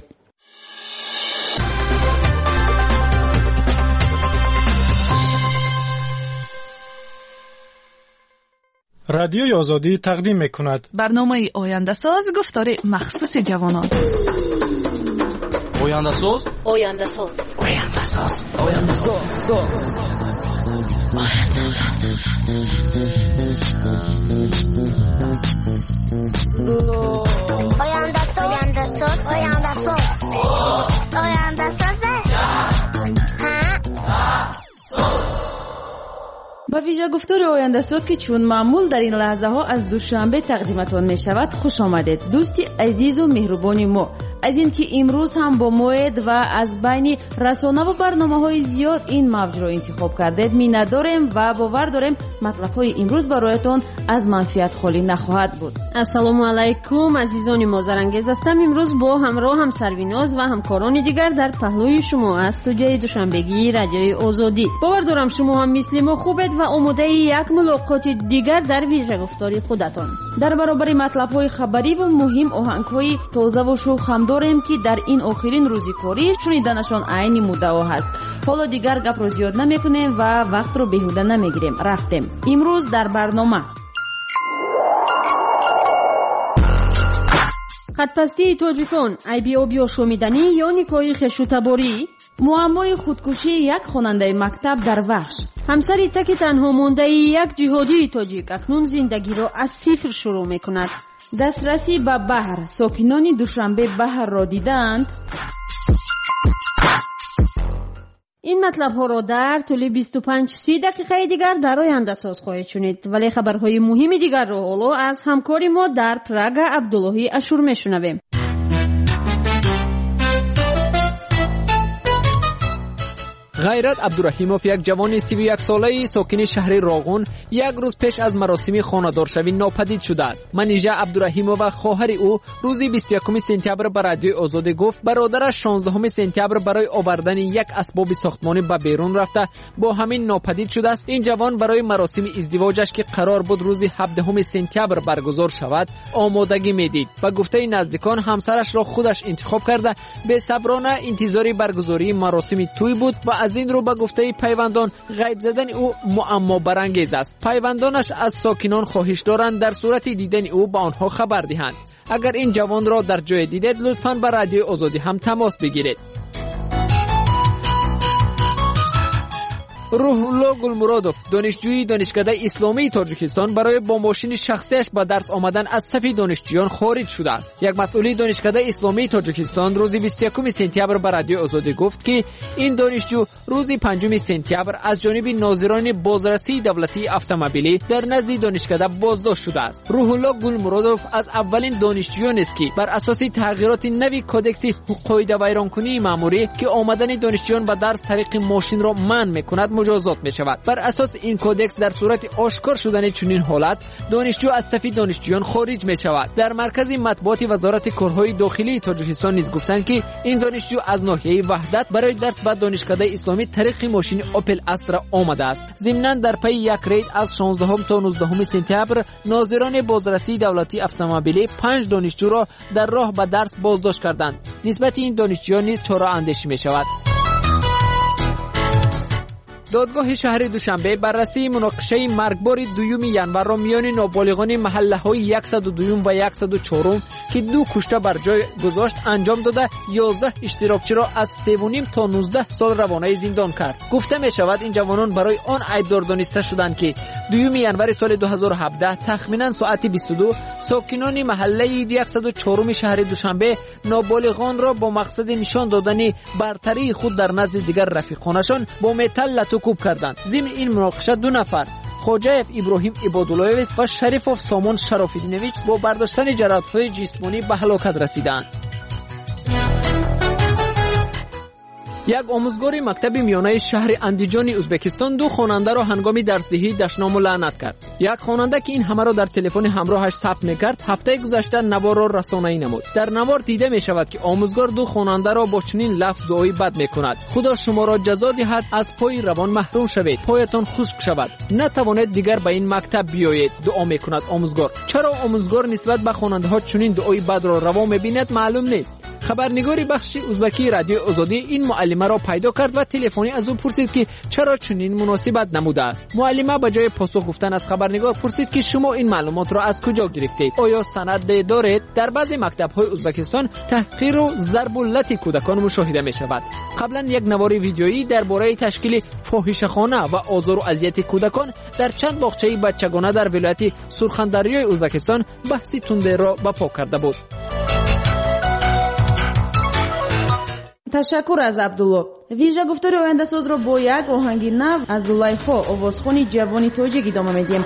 رادیوی آزادی تقدیم میکند برنامه آینده ساز، گفتار مخصوص جوانان. آینده ساز آینده ساز آینده ساز آینده ساز آینده ساز آینده ساز آینده ساز آینده ساز با ویژه گفتار آینده ساز که چون معمول در این لحظه ها از دوشنبه تقدیمتان می شود، خوش آمدید دوستی عزیز و مهربانی ما. از این که امروز هم با موعد و از بین رسانه و برنامه های زیاد این موضوع را انتخاب کردید می‌نه داریم و باور داریم مطلب های امروز برایتان از منفیت خالی نخواهد بود. السلام علیکم عزیزان ما، زرانگیز هستم. امروز با همراه هم سرویناز و همکاران دیگر در پهلوی شما از استودیوی دوشنبگی رادیوی آزادی. باور دارم شما هم مثل ما خوبید و آماده یک ملاقات دیگر در ویژه گفتاری خودتان. در برابر مطلب های خبری و مهم آهنگ های تازه و شوخ هم داریم که در این آخرین روزی کاری شنیدنشان عین مدعا هست. حالا دیگر گپ رو زیاد نمیکنیم و وقت رو بیهوده نمیگیریم. رفتیم. امروز در برنامه خطپستی تاجیکان، عیبی آبی و شومیدنی یا نکاح خشوتباری، معمای خودکشی یک خواننده مکتب در وحش، همسری تک تنها مانده یک جهادی تاجیک اکنون زندگی را از صفر شروع میکند. دسترسی به بحر، ساکنان دوشنبه بحر را دیدند. این مطلب ها را در طول بیست و پنج سی دقیقه دیگر در آینده ساز خواهید شنید، ولی خبرهای مهم دیگر را حالا از همکاری ما در پراگ عبداللهی اشور میشنویم. غیرت عبدالرحیموف، یک جوان سی و یک ساله ساکن شهر راغون، یک روز پیش از مراسم خانه‌دارشوی ناپدید شده است. منیژه عبدالرحیموف و خواهر او روز بیست و یکم سپتامبر به رادیو آزادی گفت برادرش شانزدهم سپتامبر برای آوردن یک اسباب ساختمانی به بیرون رفته با همین ناپدید شده است. این جوان برای مراسم ازدواجش که قرار بود روز هفدهم سپتامبر برگزار شود آمادگی میدید. با گفته نزدیکان همسرش را خودش انتخاب کرده به صبرانه انتظار برگزاری مراسم توی بود و از این رو به گفته پیوندان غیب زدن او معما برانگیز است. پیوندانش از ساکنان خواهش دارند در صورت دیدن او به آنها خبر دهند. اگر این جوان را در جای دیدید لطفاً به رادیو آزادی هم تماس بگیرید. روح‌الله گلمرادوف، دانشجوی دانشکده اسلامی تاجیکستان، برای با ماشین شخصیش به درس آمدن از صف دانشجویان خارج شده است. یک مسئول دانشکده اسلامی تاجیکستان روز بیست و یکم سپتامبر به رادیو آزادی گفت که این دانشجو روز پنجم سپتامبر از جانب ناظران بازرسی دولتی اتومبیلی در نزد دانشکده بازداشت شده است. روح‌الله گلمرادوف از اولین دانشجویان است که بر اساس تغییرات نوی کدکس قاعده ویرانکنی مأموری که آمدن دانشجویان به درس طریق ماشین را منع می‌کند مجازات می شود. بر اساس این کودکس در صورت آشکار شدن چنین حالت دانشجو از صف دانشجویان خارج می شود. در مرکز مطبوعات وزارت کارهای داخلی تاجیکستان نیز گفتند که این دانشجو از ناحیه وحدت برای درس به دانشکده اسلامی طریق ماشین اوپل استرا آمده است. ضمناً در پی یک رید از شانزدهم تا نوزدهم سپتامبر ناظران بازرسی دولتی اتومبیلی پنج دانشجو را در راه به درس بازداشت کردند. نسبت این دانشجویان نیز چاره اندیشی می شود. دادگاه شهر دوشنبه بررسی مناقشه مرگبار دوم ینور را میان نابالغان محله‌های صد و دو و صد و چهار که دو کشته بر جای گذاشت انجام داده یازده اشتراکچی را از سه و نیم تا نوزده سال روانه زندان کرد. گفته می شود این جوانان برای آن ایبدار دانسته شدند که دوم ینور سال دو هزار و هفده تخمیناً ساعت بیست و دو ساکنان محله صد و چهار شهر دوشنبه نابالغان را با مقصد نشان دادن برتری خود در نزد دیگر رفیقانشان با متل کوب کردند. ضمن این مناقشه دو نفر خوجایف ابراهیم عباداللهویچ و شریفوف سامان شراف‌الدینویچ با برداشتن جراحت‌های جسمانی به هلاکت رسیدند. یک آموزگار مکتب میانه شهر اندیجان ازبکستان دو خواننده را هنگام درسدهی دشنام و لعنت کرد. یک خواننده که این همه را در تلفن همراهش ثبت می‌کرد هفته گذشته نوار را رسانه‌ای نمود. در نوار دیده می‌شود که آموزگار دو خواننده را با چنین لفظ دعای بد می‌کند: خدا شما را جزا دهد، از پای روان محروم شوید، پایتان خشک شود، نتوانید دیگر به این مکتب بیایید. دعا می‌کند آموزگار. چرا آموزگار نسبت به خواننده‌ها چنین دعای بد را روا می‌بیند معلوم نیست. خبرنگاری بخش ازبکی رادیو آزادی این معلمه را پیدا کرد و تلفنی از او پرسید که چرا چنین مناسبت نموده است. معلمه به جای پاسخ گفتن از خبرنگار پرسید که شما این معلومات را از کجا گرفتید؟ آیا سند دارید؟ در بعضی مکتب‌های ازبکستان تحقیر و ضرب و لط کودکان مشاهده می‌شود. قبلا یک نوار ویدیویی درباره تشکیل فاحشه‌خانه و آزار و اذیت کودکان در چند باغچه بچگانه در ولایت سرخندریای ازبکستان بحثی تنده را برپا کرده بود. تشکر از عبدالله. ویژه گفتار آینده ساز را با یک آهنگ نو از زلیخا آوازخوان جوانی تاجیک ادامه میدیم.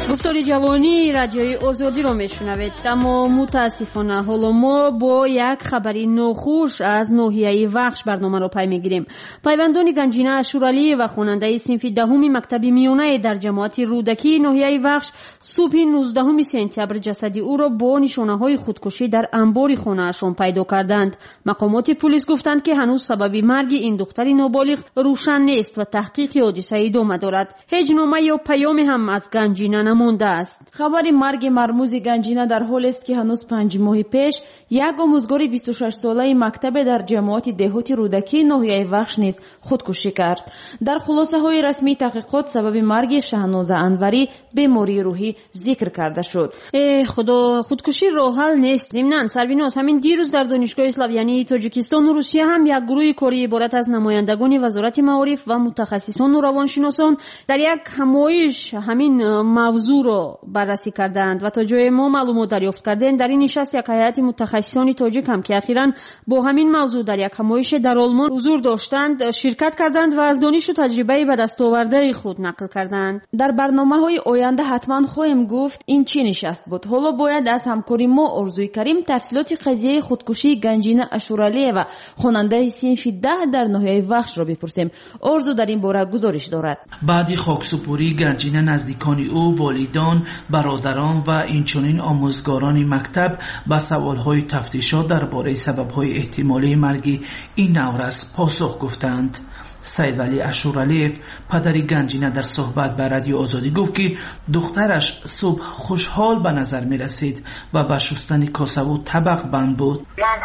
گفتاری جوانی رادیوی آزادی رو میشنوید. اما متاسفانه حالا ما با یک خبری ناخوش از ناحیه وخش برنامه رو پی میگیریم. پیوندان گنجینه اشورعلی و خواننده صنف دهم مکتب میانه در جماعت رودکی ناحیه وخش صبح نوزدهم سپتامبر جسدی او را با نشانه های خودکشی در انبار خانه‌اشان پیدا کردند. مقامات پلیس گفتند که هنوز سبب مرگ این دختر نابالغ روشن نیست و تحقیق حادثه ادامه دارد. هیچ نامه یا پیامی هم از گنجینه نمانده است. خبر مرگ مرموز گنجینه در حال است که هنوز پنج ماه پیش یک آموزگار بیست و شش ساله مکتب در جماعت دهاتی رودکی ناحیه وخش نیز خودکشی کرد. در خلاصه های رسمی تحقیقات سبب مرگ شهناز انوری بیماری روحی ذکر کرده شد. ای خدا، خودکشی راه حل نیست. ضمناً سربیناز همین دیروز در دانشگاه اسلاویانی تاجیکستان و روسیه هم یک گروه کاری عبارت از نمایندگان وزارت معارف و متخصصان و روانشناسان در یک همایش همین موضوع را بررسی کردند و تا جای ما معلومات دریافت کردیم در این نشست یک هیئت متخصصان تاجیک هم که اخیراً با همین موضوع در یک همایش در آلمان حضور داشتند شرکت کردند و از دانش و تجربه به دست آورده خود نقل کردند. در برنامه‌های آینده حتما خواهیم گفت این چی نشست بود. حالا باید از همکاری ما آرزوی کریم تفصیلات قضیه خودکشی گنجینه اشورعلی و خواننده صنف ده در ناحیه وخش را بپرسیم. آرزو در این باره گزارش دارد. بعد خاکسپاری گنجینه نزدیکان او، والدان، برادران و اینچنین آموزگاران مکتب به سوالهای تفتیشات درباره سبب‌های احتمالی مرگ این نورس پاسخ گفتند. سید ولی اشورعلی پدری گنجینه در صحبت به رادیو آزادی گفت که دخترش صبح خوشحال به نظر می رسید و به شستن کاسه و طبق بند بود.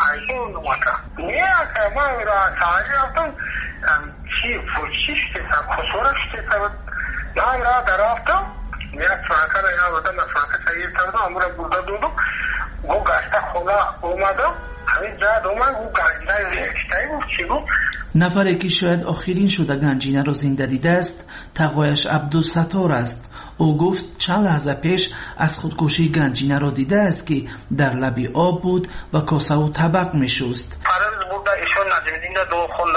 نفری که شاید آخرین شده گنجینه را زنده دیده است تقویش عبدالستار است. او گفت چند لحظه پیش از خودکشی گنجینه را دیده است که در لبی آب بود و کاسه و طبق می شست. فرض بود ایشون نجمدین دو خونده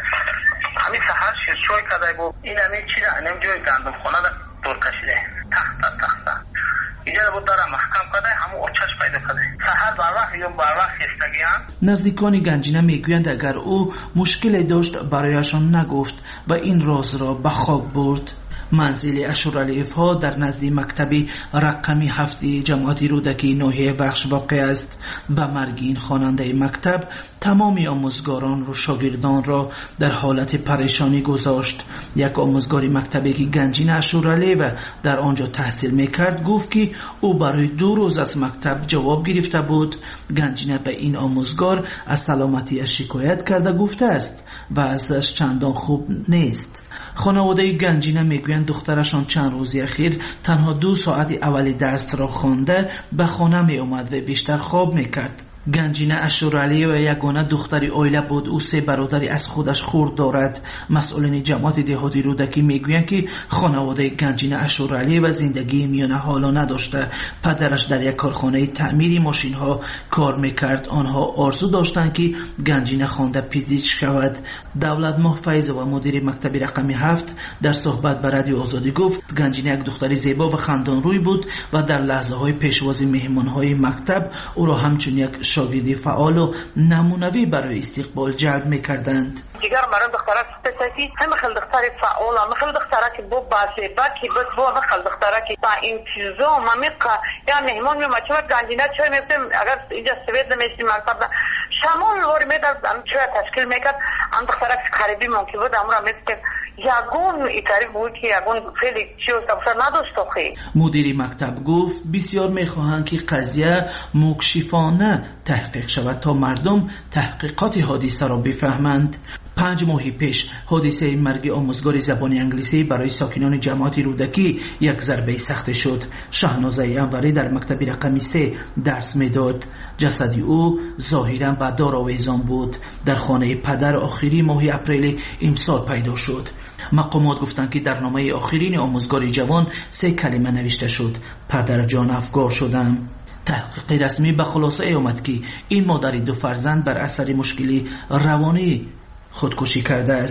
همین سحر شیر چوی کده بود این همین چی را انم جوی گندم خونه دور کشیده تخت تخت اینجا بود داره محکم کده همون اچش پیدا کده سحر بروخ یا بروخ خستگیان. نزدیکان گنجینه میگویند اگر او مشکل داشت برایشان نگفت و این راز را به خواب برد. منزل اشورعلی ها در نزد مکتب رقمی هفتی جماعت رودکی ناحیه وخش واقع است. و مرگ این خواننده مکتب تمامی آموزگاران و شاگردان را در حالت پریشانی گذاشت. یک آموزگار مکتبی که گنجینه اشورعلی و در آنجا تحصیل میکرد گفت که او برای دو روز از مکتب جواب گرفته بود. گنجینه به این آموزگار از سلامتیش شکایت کرده گفته است و ازش چندان خوب نیست. خانواده گنجینه میگویند دخترشان چند روزی اخیر تنها دو ساعت اولی درس را خوانده به خانه می اومد و بیشتر خواب میکرد. گنجینه اشورعلی و یگانه دختری عائله بود. او سه برادری از خودش خورد دارد. مسئولین جماعت دهاتی رودکی میگویند که خانواده گنجینه اشورعلی و زندگی میانه حالا نداشته. پدرش در یک کارخانه تعمیری ماشین ها کار میکرد. آنها آرزو داشتند که گنجینه خوانده پزشک شود. دولت ماه فیض و مدیر مکتب رقمی هفت در صحبت به رادیو آزادی گفت گنجینه یک دختری زیبا و خندان روی بود و در لحظه های پیشواز مهمان های مکتب او را همچون یک شاگردی فعال و نمونوی برای استقبال جلب میکردند. دیگر مرا دخترک سپسی هم خیلی دختری فعال هم خیلی دخترک بو باشه باکی بس بو هم خیلی دخترک با این چیزا ممیقا یا مهمان می مچه و گنجینه چای میفتیم اگر اینجا سوید نمیشتیم مکتب شمال واری میداد چای تشکیل میکرد هم دخترک قریبی ممکن بود امورا میفتیم یگون ای طریق بود که یگون خیلی چیز دفتر نداشت خیلی. مدیر مکتب گفت بسیار میخواهند که قضیه مکشفانه تحقیق شود تا مردم تحقیقات حادثه را بفهمند. پنج ماه پیش حادثه مرگ آموزگار زبان انگلیسی برای ساکنان جماعت رودکی یک ضربه سخت شد. شهنازه انوری در مکتب رقمی سه درس میداد. جسد او ظاهرا به دار آویزان بود. در خانه پدر آخری ماه اپریل امسال پیدا شد. مقامات گفتند که در نامه آخرین آموزگار جوان سه کلمه نوشته شد: پدر جان افگار شدم. تحقیق رسمی به خلاصه آمد که این مادر دو فرزند بر اثر مشکلی روانی خودکشی کرده است.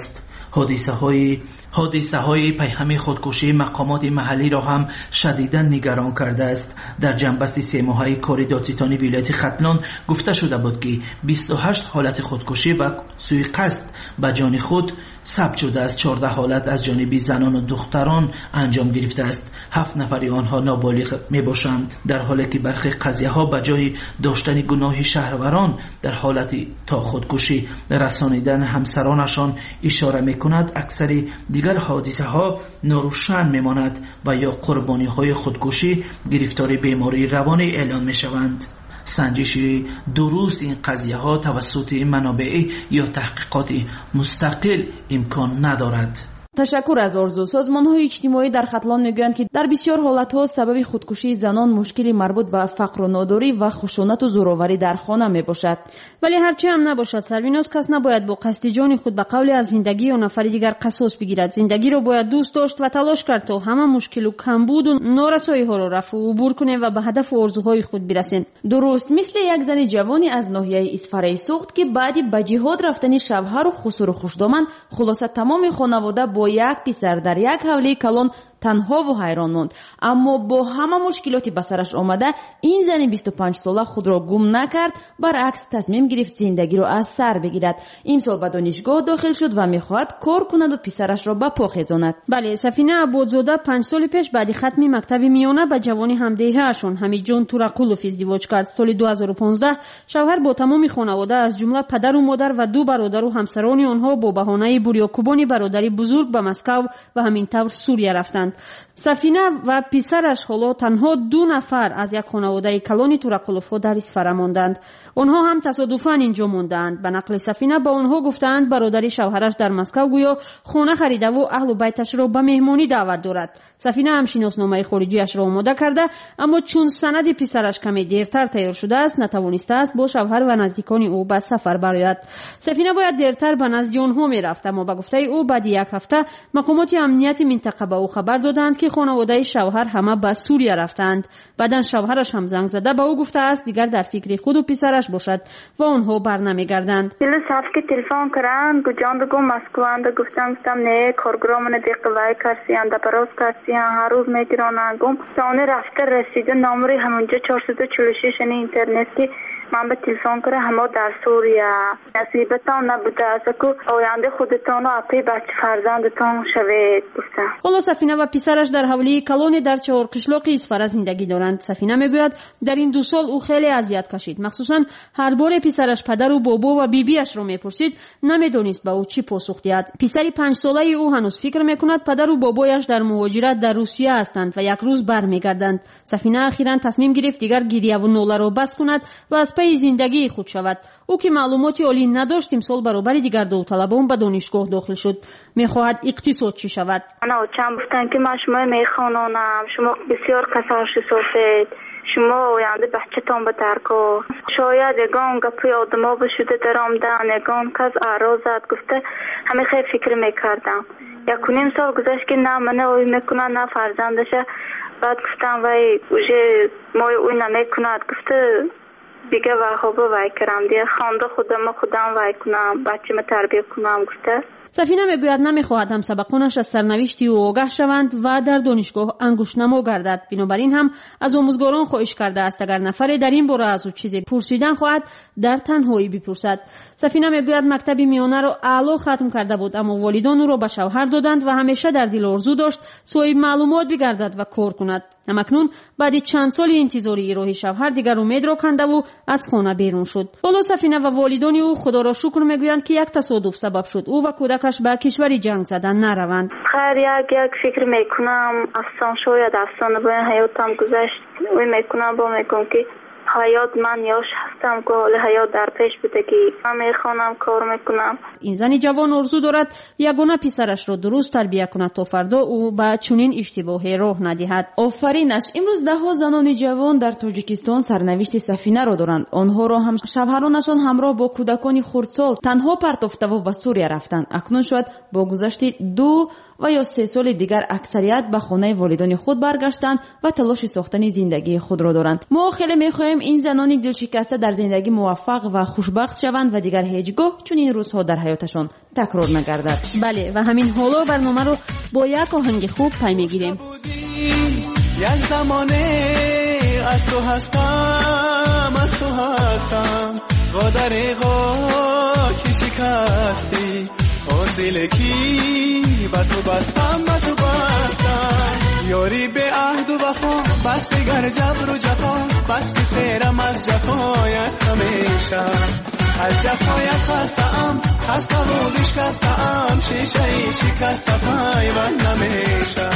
حادثه های حادثه های پیهم خودکشی مقامات محلی را هم شدیداً نگران کرده است. در جنبست سه ماهه کار دادستانی ولایت ختلان گفته شده بود که بیست و هشت حالت خودکشی و سوء قصد به جان خود ثبت شده است. چهارده حالت از جانب زنان و دختران انجام گرفته است. هفت نفر آنها نابالغ می باشند، در حالی که برخی قضیه ها به جای داشتن گناه شهرواران در حالت تا خودکشی رسانیدن همسرانشان اشاره می کند. اکثر دیگر حادثه ها ناروشن می ماند و یا قربانی های خودکشی گرفتار بیماری روانی اعلام می شوند. سنجش درست این قضیه ها توسط منابع یا تحقیقات مستقل امکان ندارد. تشکر از آرزو. سازمان‌های اجتماعی در ختلان میگویند که در بسیار حالت‌ها سبب خودکشی زنان مشکلی مربوط به فقر و ناداری و خشونت و زورآوری در خانه میباشد. ولی هرچی هم نباشد سرویناز، کس نباید با قصد جان خود به قول از زندگی یا نفر دیگر قصاص بگیرد. زندگی را باید دوست داشت و تلاش کرد تا همه مشکل و کمبود و نارسایی‌ها را رفع و عبور کنه و به هدف و آرزوهای خود برسند. درست مثل یک زن جوانی از ناحیه اسفره سوخت که بعد به جهاد رفتن شوهر و خسر و خوشدامن خلاصه تمام خانواده با یک پسر در یک حوله کلان تنها و حیران موند. اما با همه مشکلاتی به سرش آمده این زن بیست و پنج ساله خود را گم نکرد، برعکس تصمیم گرفت زندگی را از سر بگیرد. امسال به دانشگاه داخل شد و میخواهد کار کند و پسرش را به پا خیزاند. بله، سفینه عبودزاده پنج سال پیش بعد ختم مکتب میانه به جوانی همدیهه‌شون حمیدجان تورقولوف ازدواج کرد. سال دو هزار و پانزده شوهر با تمام خانواده از جمله پدر و مادر و دو برادر و همسران آنها با بهانه بوریاکوبانی برادری بزرگ به مسکو و همینطور سوریه رفتند. سفینه و پسرش حالا تنها دو نفر از یک خانواده کلانی تورقولوف‌ها در اسفره ماندند. آنها هم تصادفاً اینجا ماندند. به نقل سفینه با آنها گفتند برادری شوهرش در مسکو گویا خانه خریده و اهل و بیتش را به مهمانی دعوت دارد. سفینه هم شناسنامه خارجیش را آماده کرده، اما چون سند پسرش کمی دیرتر تیار شده است نتوانسته است با شوهر و نزدیکان او به سفر برآید. سفینه باید دیرتر به نزد آنها میرفت، اما به گفته او بعد یک هفته مقامات امنیت منطقه به او خبر دادند که خانواده شوهر همه به سوریه رفتند. بعداً شوهرش هم زنگ زده به او گفته است دیگر در فکر خود و پسرش باشد و آنها برنمیگردند. یه صاحب که تلفن کردن گوجاند گو مسکو اند گفتم گفتم نه کارگرامون دقیقه کارسیان دپروس کارسیان هر روز میگیرن گم سانه رفته رسیده نامری همونجا چهارصد و چهل و شش اینترنتی من به تلفن کردم همه در سوریه نصیبتان نبوده است که آینده خودتان و اپی بچه فرزندتان شوید گفتم. حالا سفینه و پسرش در حوله کلون در چهار قشلاق اسفره زندگی دارند. سفینه میگوید در این دو سال او خیلی اذیت کشید، مخصوصا هر بار پسرش پدر و بابا و بیبیش را میپرسید نمیدونست به او چی پاسخ دهد. پسری پنج ساله او هنوز فکر میکند پدر و بابایش در مهاجرت در روسیه هستند و یک روز برمیگردند. سفینه اخیراً تصمیم گرفت دیگر گریه و ناله را بس کند و از پی زندگی خود شود. او که معلوماتی عالی نداشت امسال برابر دیگر داوطلبان به دانشگاه داخل شد. میخواهد اقتصادچی شود. انا چند گفتن که من شما میخوانم، شما بسیار کساش سوفید، شما آینده بچه‌تان به درگاه شاید یگان گپی آدما بشوده در آمدن یگان کس اعراضت گفته همه خیلی فکر میکردم. یک و نیم سال گذشت که نه منه اوی میکنن نه فرزندشه. بعد گفتم وای اوژه مای اوی نمیکند گفته دیگه و خوبه وای کرم دیگه خانده خودم خودم وای کنم بچه ما تربیه کنم گفته. سفینه میگوید نمیخواهد هم سبقانش از سرنوشتی او آگاه شوند و در دانشگاه انگوش نما گردد. بنابراین هم از آموزگاران خواهش کرده است اگر نفری در این باره از او چیزی پرسیدن خواهد در تنهایی بپرسد. سفینه میگوید مکتب میانه را اعلی ختم کرده بود، اما والدان او را به شوهر دادند و همیشه در دل آرزو داشت صاحب معلومات بگردد و کار کند. اکنون بعد چند سال انتظاری ایراه شوهر دیگر امید را کنده و از خانه بیرون شد. حالا سفینه و والدان او خدا را شکر میگویند که یک تصادف سبب شد او و کودکش به کشوری جنگ زدن نروند. خیر یک یک فکر میکنم افسان شاید افسانه با حیاتم گذشت و میکنم با میکنم که حیات من یاش هستم که حال حیات در پیش بوده که من میخوانم کار میکنم. این زنی جوان آرزو دارد یگانه پسرش را درست تربیه کند تا فردا او به چنین اشتباهی راه ندهد. آفرینش. امروز ده ها زنان جوان در تاجیکستان سرنوشت سفینه را دارند. آنها را هم شوهرانشان همراه با کودکان خردسال تنها پرتافته و به سوریه رفتند. اکنون شاید با گذشت دو و یا سه سال دیگر اکثریت به خانه والدین خود برگشتند و تلاش ساختن زندگی خود را دارند. ما خیلی می‌خواهیم این زنان دلشکسته در زندگی موفق و خوشبخت شوند و دیگر هیچگاه چون این روزها در حیاتشان تکرار نگردد. بله و همین حالا برنامه رو با یک آهنگ خوب پی میگیریم. یک زمانه از تو هستم از تو هستم و در خاک شکستی آن دل کی با تو بستم با تو بستم یاری به عهد و وفا بس دیگر جبر و جفا بس که سیرم از جفایت همیشه از جفایت خستم خسته و بشکستم شیشه ای شکسته پیوند نمیشه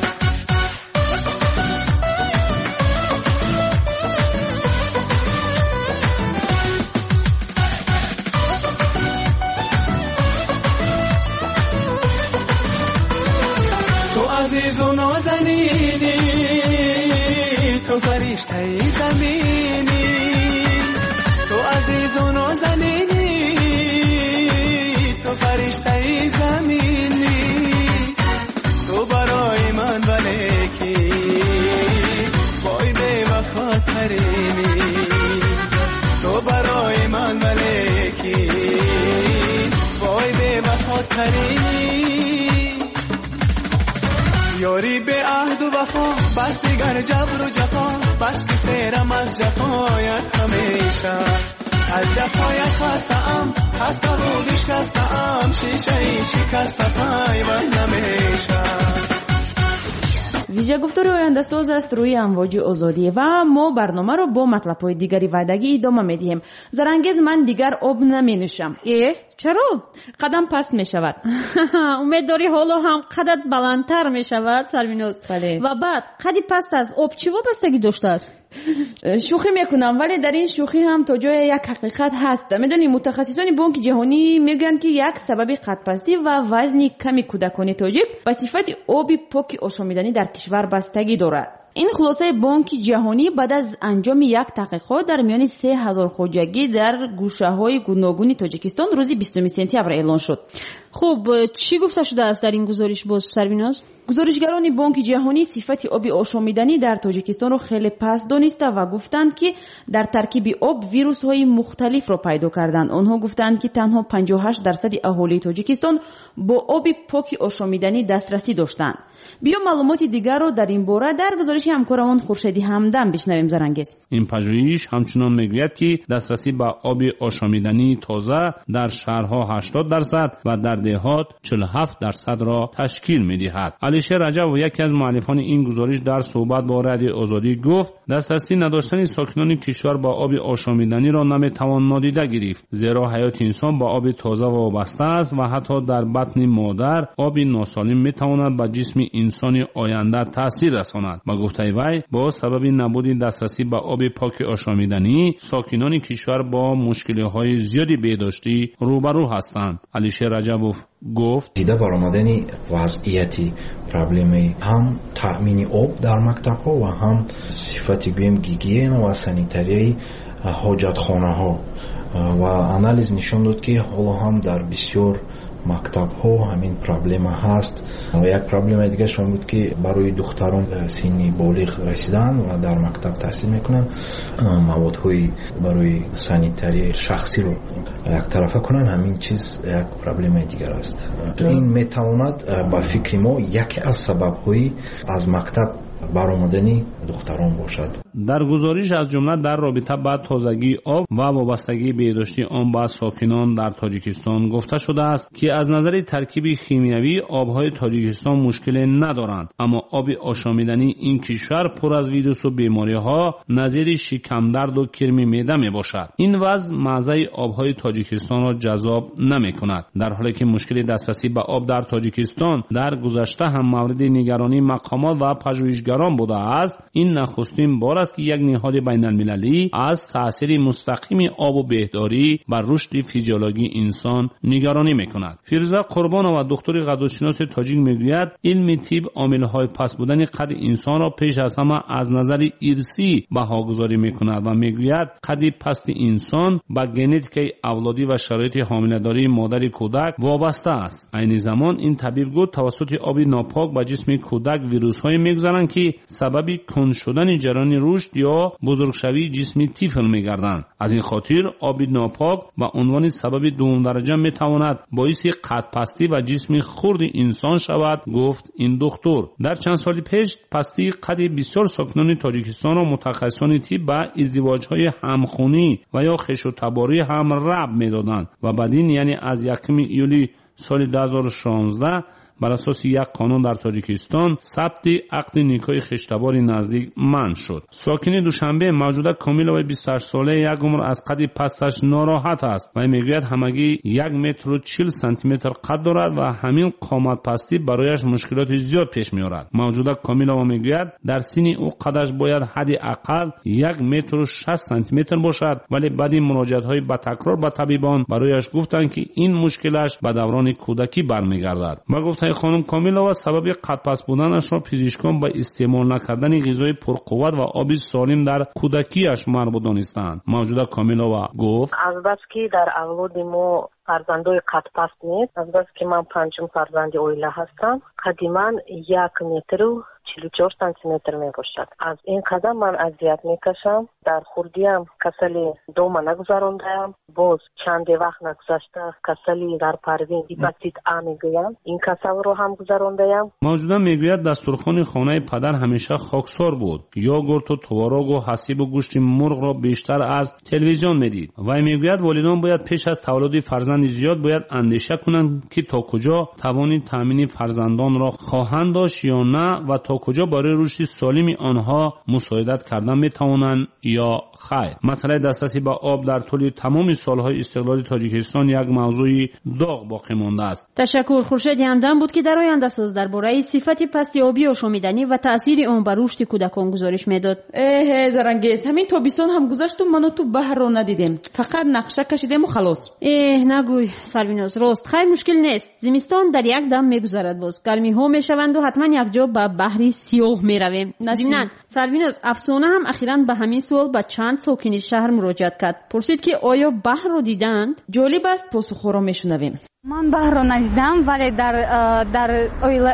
عزیز و نازنینی تو فرشته ای زمینی تو عزیز و نازنینی تو فرشته ای زمینی تو برای من ولیکی وای به وفا ترینی تو برای من ولیکی وای به وفا ترینی یاری به عهد و وفا بس دیگر جبر و جفا بس که سیرم از جفایت همیشه از جفایت خستم خسته و بشکستم شیشه ای شکسته پیوند نمیشه. ویژه گفتار آینده ساز است روی امواج آزادی و ما برنامه رو با مطلب‌های دیگری وعدگی ادامه میدیم. زرانگیز من دیگر آب نمی نوشم. ای چرا؟ قدم پست می شود. امید داری حالا هم قدت بلندتر می شود سروینوز؟ بله. و بعد قدی پست از آب چی وابستگی داشته است؟ شوخی میکنم ولی در این شوخی هم تا جای یک حقیقت هست. میدونی متخصصان بانک جهانی میگن که یک سبب قدپستی و وزن کمی کودکان تاجیک به صفت آب پاک آشامیدنی در کشور بستگی دارد. این خلاصه بانک جهانی بعد از انجام یک تحقیقات در میان سه هزار خواجگی در گوشه‌های گوناگون تاجیکستان روز بیستم سپتامبر اعلان شد. خب چی گفته شده است در این گزارش باز سرویناز؟ گزارشگران بانک جهانی صفت آب آشامیدنی در تاجیکستان را خیلی پست دانسته و گفتند که در ترکیب آب ویروس‌های مختلف را پیدا کردند. آنها گفتند که تنها پنجاه و هشت درصد اهالی تاجیکستان با آب پاک آشامیدنی دسترسی داشتند. بیا معلومات دیگر را در این باره در گزارش همکارمان خورشیدی همدم بشنویم زرانگیز. این پژوهش همچنان میگوید که دسترسی به آب آشامیدنی تازه در شهرها هشتاد درصد و در دهات چهل و هفت درصد را تشکیل می‌دهد. علیشه رجب و یکی از مؤلفان این گزارش در صحبت با رادیو آزادی گفت دسترسی نداشتن ساکنان کشور با آب آشامیدنی را نمیتوان نادیده گرفت، زیرا حیات انسان با آب تازه وابسته است و حتی در بطن مادر آب ناسالم میتواند به جسم انسان آینده تاثیر رساند. با گفته وی با سبب نبود دسترسی به آب پاک آشامیدنی ساکنان کشور با مشکل‌های زیادی بهداشتی روبرو هستند. علیشه رجبوف گفت دیده برآمدن وضعیتی پرابلمی هم تامین آب در مکتب‌ها و هم صفتی گویم گیگین و سانیتاری حاجتخانه‌ها و آنالیز نشان داد که حالا هم در بسیار مکتب ها همین پرابلم هست و یک پرابلم دیگه شون بود که برای دختران سنی بالغ رسیدن و در مکتب تحصیل میکنن مواد های برای سانیتاری شخصی رو یک طرفه کنن، همین چیز یک پرابلم دیگر است. این میتواند با فکر ما یکی از سبب های از مکتب برآمدنی دختران باشد. در گزارش از جمله در رابطه با تازگی آب و وابستگی بهداشتی آن با ساکنان در تاجیکستان گفته شده است که از نظر ترکیب شیمیایی آبهای تاجیکستان مشکل ندارند، اما آب آشامیدنی این کشور پر از ویروس و بیماری‌ها نظیر شکم درد و کرم معده میباشد. این وضع مزه آبهای تاجیکستان را جذاب نمی‌کند، در حالی که مشکل دسترسی به آب در تاجیکستان در گذشته هم مورد نگرانی مقامات و پژوهشگران نگران بوده است، این نخستین بار است که یک نهاد بین المللی از تاثیر مستقیم آب و بهداری بر رشد فیزیولوژی انسان نگرانی میکند. فیروزه قربانова دکتر غداشناس تاجیک میگوید علم طب عامل‌های پس بودن قد انسان را پیش از همه از نظر ارثی بهاگذاری میکند و میگوید قد پست انسان با ژنتیک اولادی و شرایط حامله‌داری مادر کودک وابسته است. عین زمان این طبیب گفت توسط آب ناپاک به جسم کودک ویروس‌های میگذارند که سبب کند شدن جریان رشد یا بزرگشوی جسم طفل میگردند. از این خاطر آب ناپاک به عنوان سبب دوم درجه میتواند باعث قد پستی و جسم خرد انسان شود، گفت این دکتر. در چند سال پیش پستی قد بسیار ساکنان تاجیکستان را متخصصان طب به ازدواج‌های همخوانی و یا خویش و تباری هم ربط میدادند و بعدین یعنی از یکم ایولی سال دو هزار و شانزده بر اساس یک قانون در تاجیکستان ثبت عقد نکاح خشتبار نزدیک منع شد. ساکن دوشنبه موجوده کامیلوی بیست و هشت ساله یک عمر از قد پستش ناراحت است و میگوید همگی یک متر و چهل سانتی متر قد دارد و همین قامت پستی برایش مشکلات زیاد پیش میآورد. موجوده کامیلوی میگوید در سن او قدش باید حد اقل یک متر و شصت سانتی متر باشد، ولی بعد این مراجعات های با تکرار به طبیبان برایش گفتند که این مشکلش به دوران کودکی برمیگردد. و گفت خانم کامیلووا سبب قد پست بودنش را پزشکان با استعمال نکردن غذای پرقوت و آب سالم در کودکیش مربوط دانستند. موجوده کامیلووا گفت از بس که در اولاد ما فرزندای قد پست نیست، از بس که من پنجم فرزند اویله هستم، قد من یک متر و چهل و چهار سانتی متر می باشد. از این قدم من اذیت میکشم. در خردیم کسلی دوم نگذراندم، باز چند وقت نگذشته کسلی در پروین هپاتیت آ میگویم، این کسل رو هم گذراندم. موجوده میگوید دسترخوان خانه پدر همیشه خاکسار بود. یوگورت و تواروگ و حسیب و گوشت مرغ را بیشتر از تلویزیون میدید و میگوید والدان باید پیش از تولد فرزند زیاد باید اندیشه کنند که تا کجا توان تامین فرزندان را خواهند داشت یا نه و تا کجا برای رشد سالم آنها مساعدت کردن میتوانند یا خیر. مسئله دسترسی به آب در طول تمام سالهای استقلال تاجیکستان یک موضوع داغ باقی مانده است. تشکر. خورشید همدم بود که در آینده ساز درباره صفت پستی آبی آشامیدنی و تاثیر آن بر رشد کودکان گزارش میداد. اه زرنگیز همین تابستون هم گذشت و منو تو بحر رو ندیدیم، فقط نقشه کشیدیم و خلاص. اه نگوی سرویناز، راست خیر مشکل نیست. زمستان در یک دم میگذرد، باز گرمی ها میشوند و حتما یک جا به بحری سیاه میرویم. ضمناً سرویناز افسانه هم اخیراً به همین سوال با چند ساکن شهر مراجعت کرد. پرسید که آیا بحر رو دیدند؟ جالب است، پاسخ را میشنویم. من بحر رو ندیدم ولی در در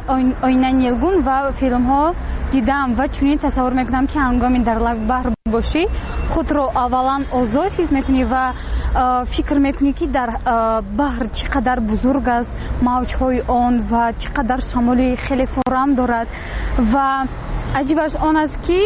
آینه نیلگون و فیلم ها دیدم و چنین تصور میکنم که هنگامی در لب بحر باشی خود رو اولا آزاد حس میکنی و فکر میکنی که در بحر چقدر بزرگ است، موجهای آن و چقدر شمالی خیلی فراهم دارد و عجیبش آن است که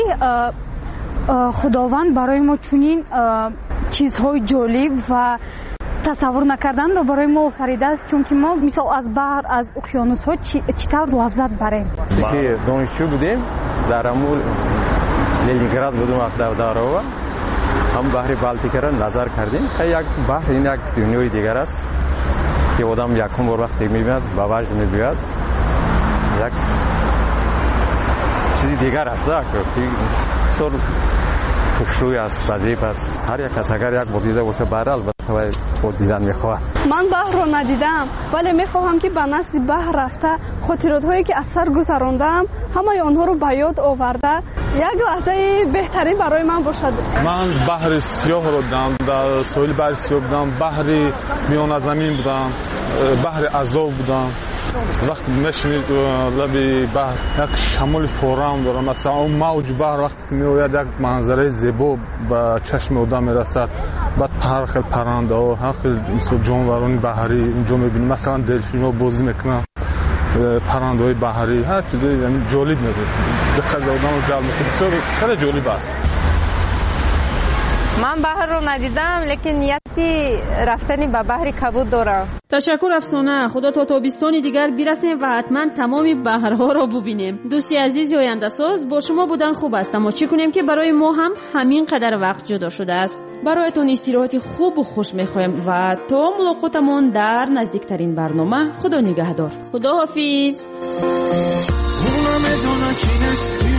خداوند برای ما چنین چیزهای جالب و تصور نکردن رو برای ما آفریده است، چون که ما مثال از بحر از اقیانوس ها چطور لذت بریم. که دانشجو بودیم در امور لنینگراد بودیم وقت در دارو هم بحر بالتیک را نظر کردیم. یک بحر این یک دنیای دیگر است که آدم یکم بار وقتی میبیند با وجد میبیاد یک چیزی دیگر است که سر خوشروی است، وظیف است. هر یک کس اگر یک بار دیده باشه بحر البته خود دیدن میخواهد. من بحر رو ندیدم ولی میخواهم که به نزد بحر رفته خاطرات هایی که از سر گذراندم همه آنها رو به یاد آورده یک لحظه بهتری برای من باشد. من بحر سیاه رو دیدم، در ساحل بحر سیاه بودم، بحر میان زمین بودم، بحر عذاب بودم. وقتی میشینید لب بحر یک شمال فوران داره، مثلا اون موج بحر وقتی میآید یک منظره زیبا به چشم آدم میرسد. بعد هر خیلی پرنده ها، هر خیلی مثل جانوران بحری اینجا میبینیم، مثلا دلفین ها بازی میکنن، پرنده های بحری، هر چیزی یعنی جالب میده، دقت آدم رو جلب میکنه، بسیار خیلی جالب است. من بحر رو ندیدم لیکن نیتی رفتنی به بحر کبود دارم. تشکر افسانه. خدا تا تابستان دیگر برسیم و حتما تمام بحرها را ببینیم. دوستی عزیز آینده ساز با شما بودن خوب است، اما چی کنیم که برای ما هم همین قدر وقت جدا شده است. برایتون استراحت خوب و خوش میخوایم و تا ملاقاتمون در نزدیکترین برنامه خدا نگهدار. خدا حافظ.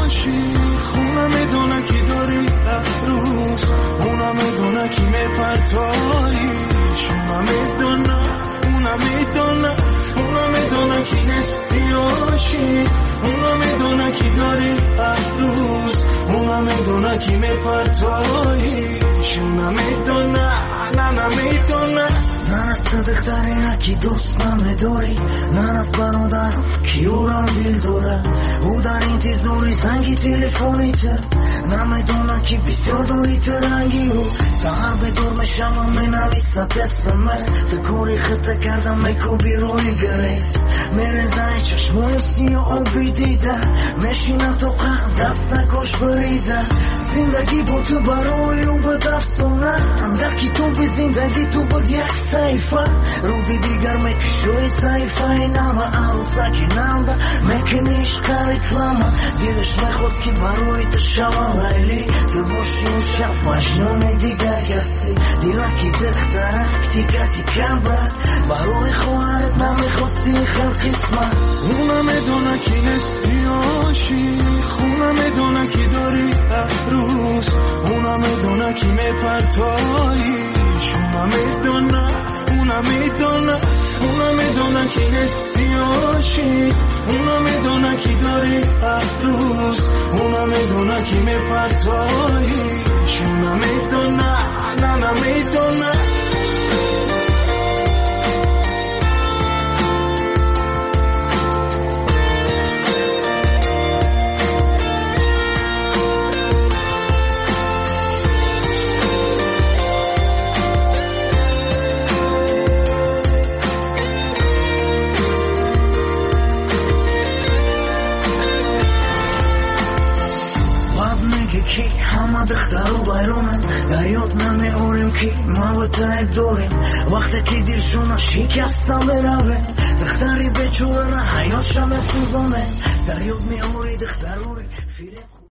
عاشق اونم میدونه که داری روز اونم میدونه که میپرتاییش اونم میدونه اونم میدونه اونم میدونه که نستی عاشق اونم میدونه که داری روز اونم میدونه که میپرتاییش اونم میدونه نه نه میدونه من از تو دختری که دوست نمیداری من از برادرم که او را دل داره او در انتظاری زنگی تلفونیته نمیدونه که بسیار داری رنگی او سهر به دور میشم مینویسد اسمس تو کاری خطه کردم میکوبی روی گریز میرزای چشمون سیاه آبی دیده میشینم تو قرد دست نکش بریده زندگی با تو برای او بد افسونه در کتاب زندگی تو بود یک صحیفه روزی دیگر میکشوی صحیفه نامه عروسکی نامه میکنیش کاریکلامه دیدش میخواست که برای تو شما لیلی تو باشی اون شب مجنون دیگر کسی دیلکی دخترک تیکه تیکه برد برای خواهرت نمیخواستی خیل قسمت اونم میدونه که نستی عاشق اونم میدونه که داری روز اونم میدونه که میپرتاییش اونم میدونه اونم میدونه اونم میدونه که نستی عاشق اونم میدونه که داری روز اونم میدونه که میپرتاییش اونم میدونه نه نه میدونه همه دخترو بایرونن در یاد نمیاریم که ما با تایب داریم وقتی که دیرشونا شکستم برویم دختری بچوره حیات شمه سوزانه در یاد میاری دخترو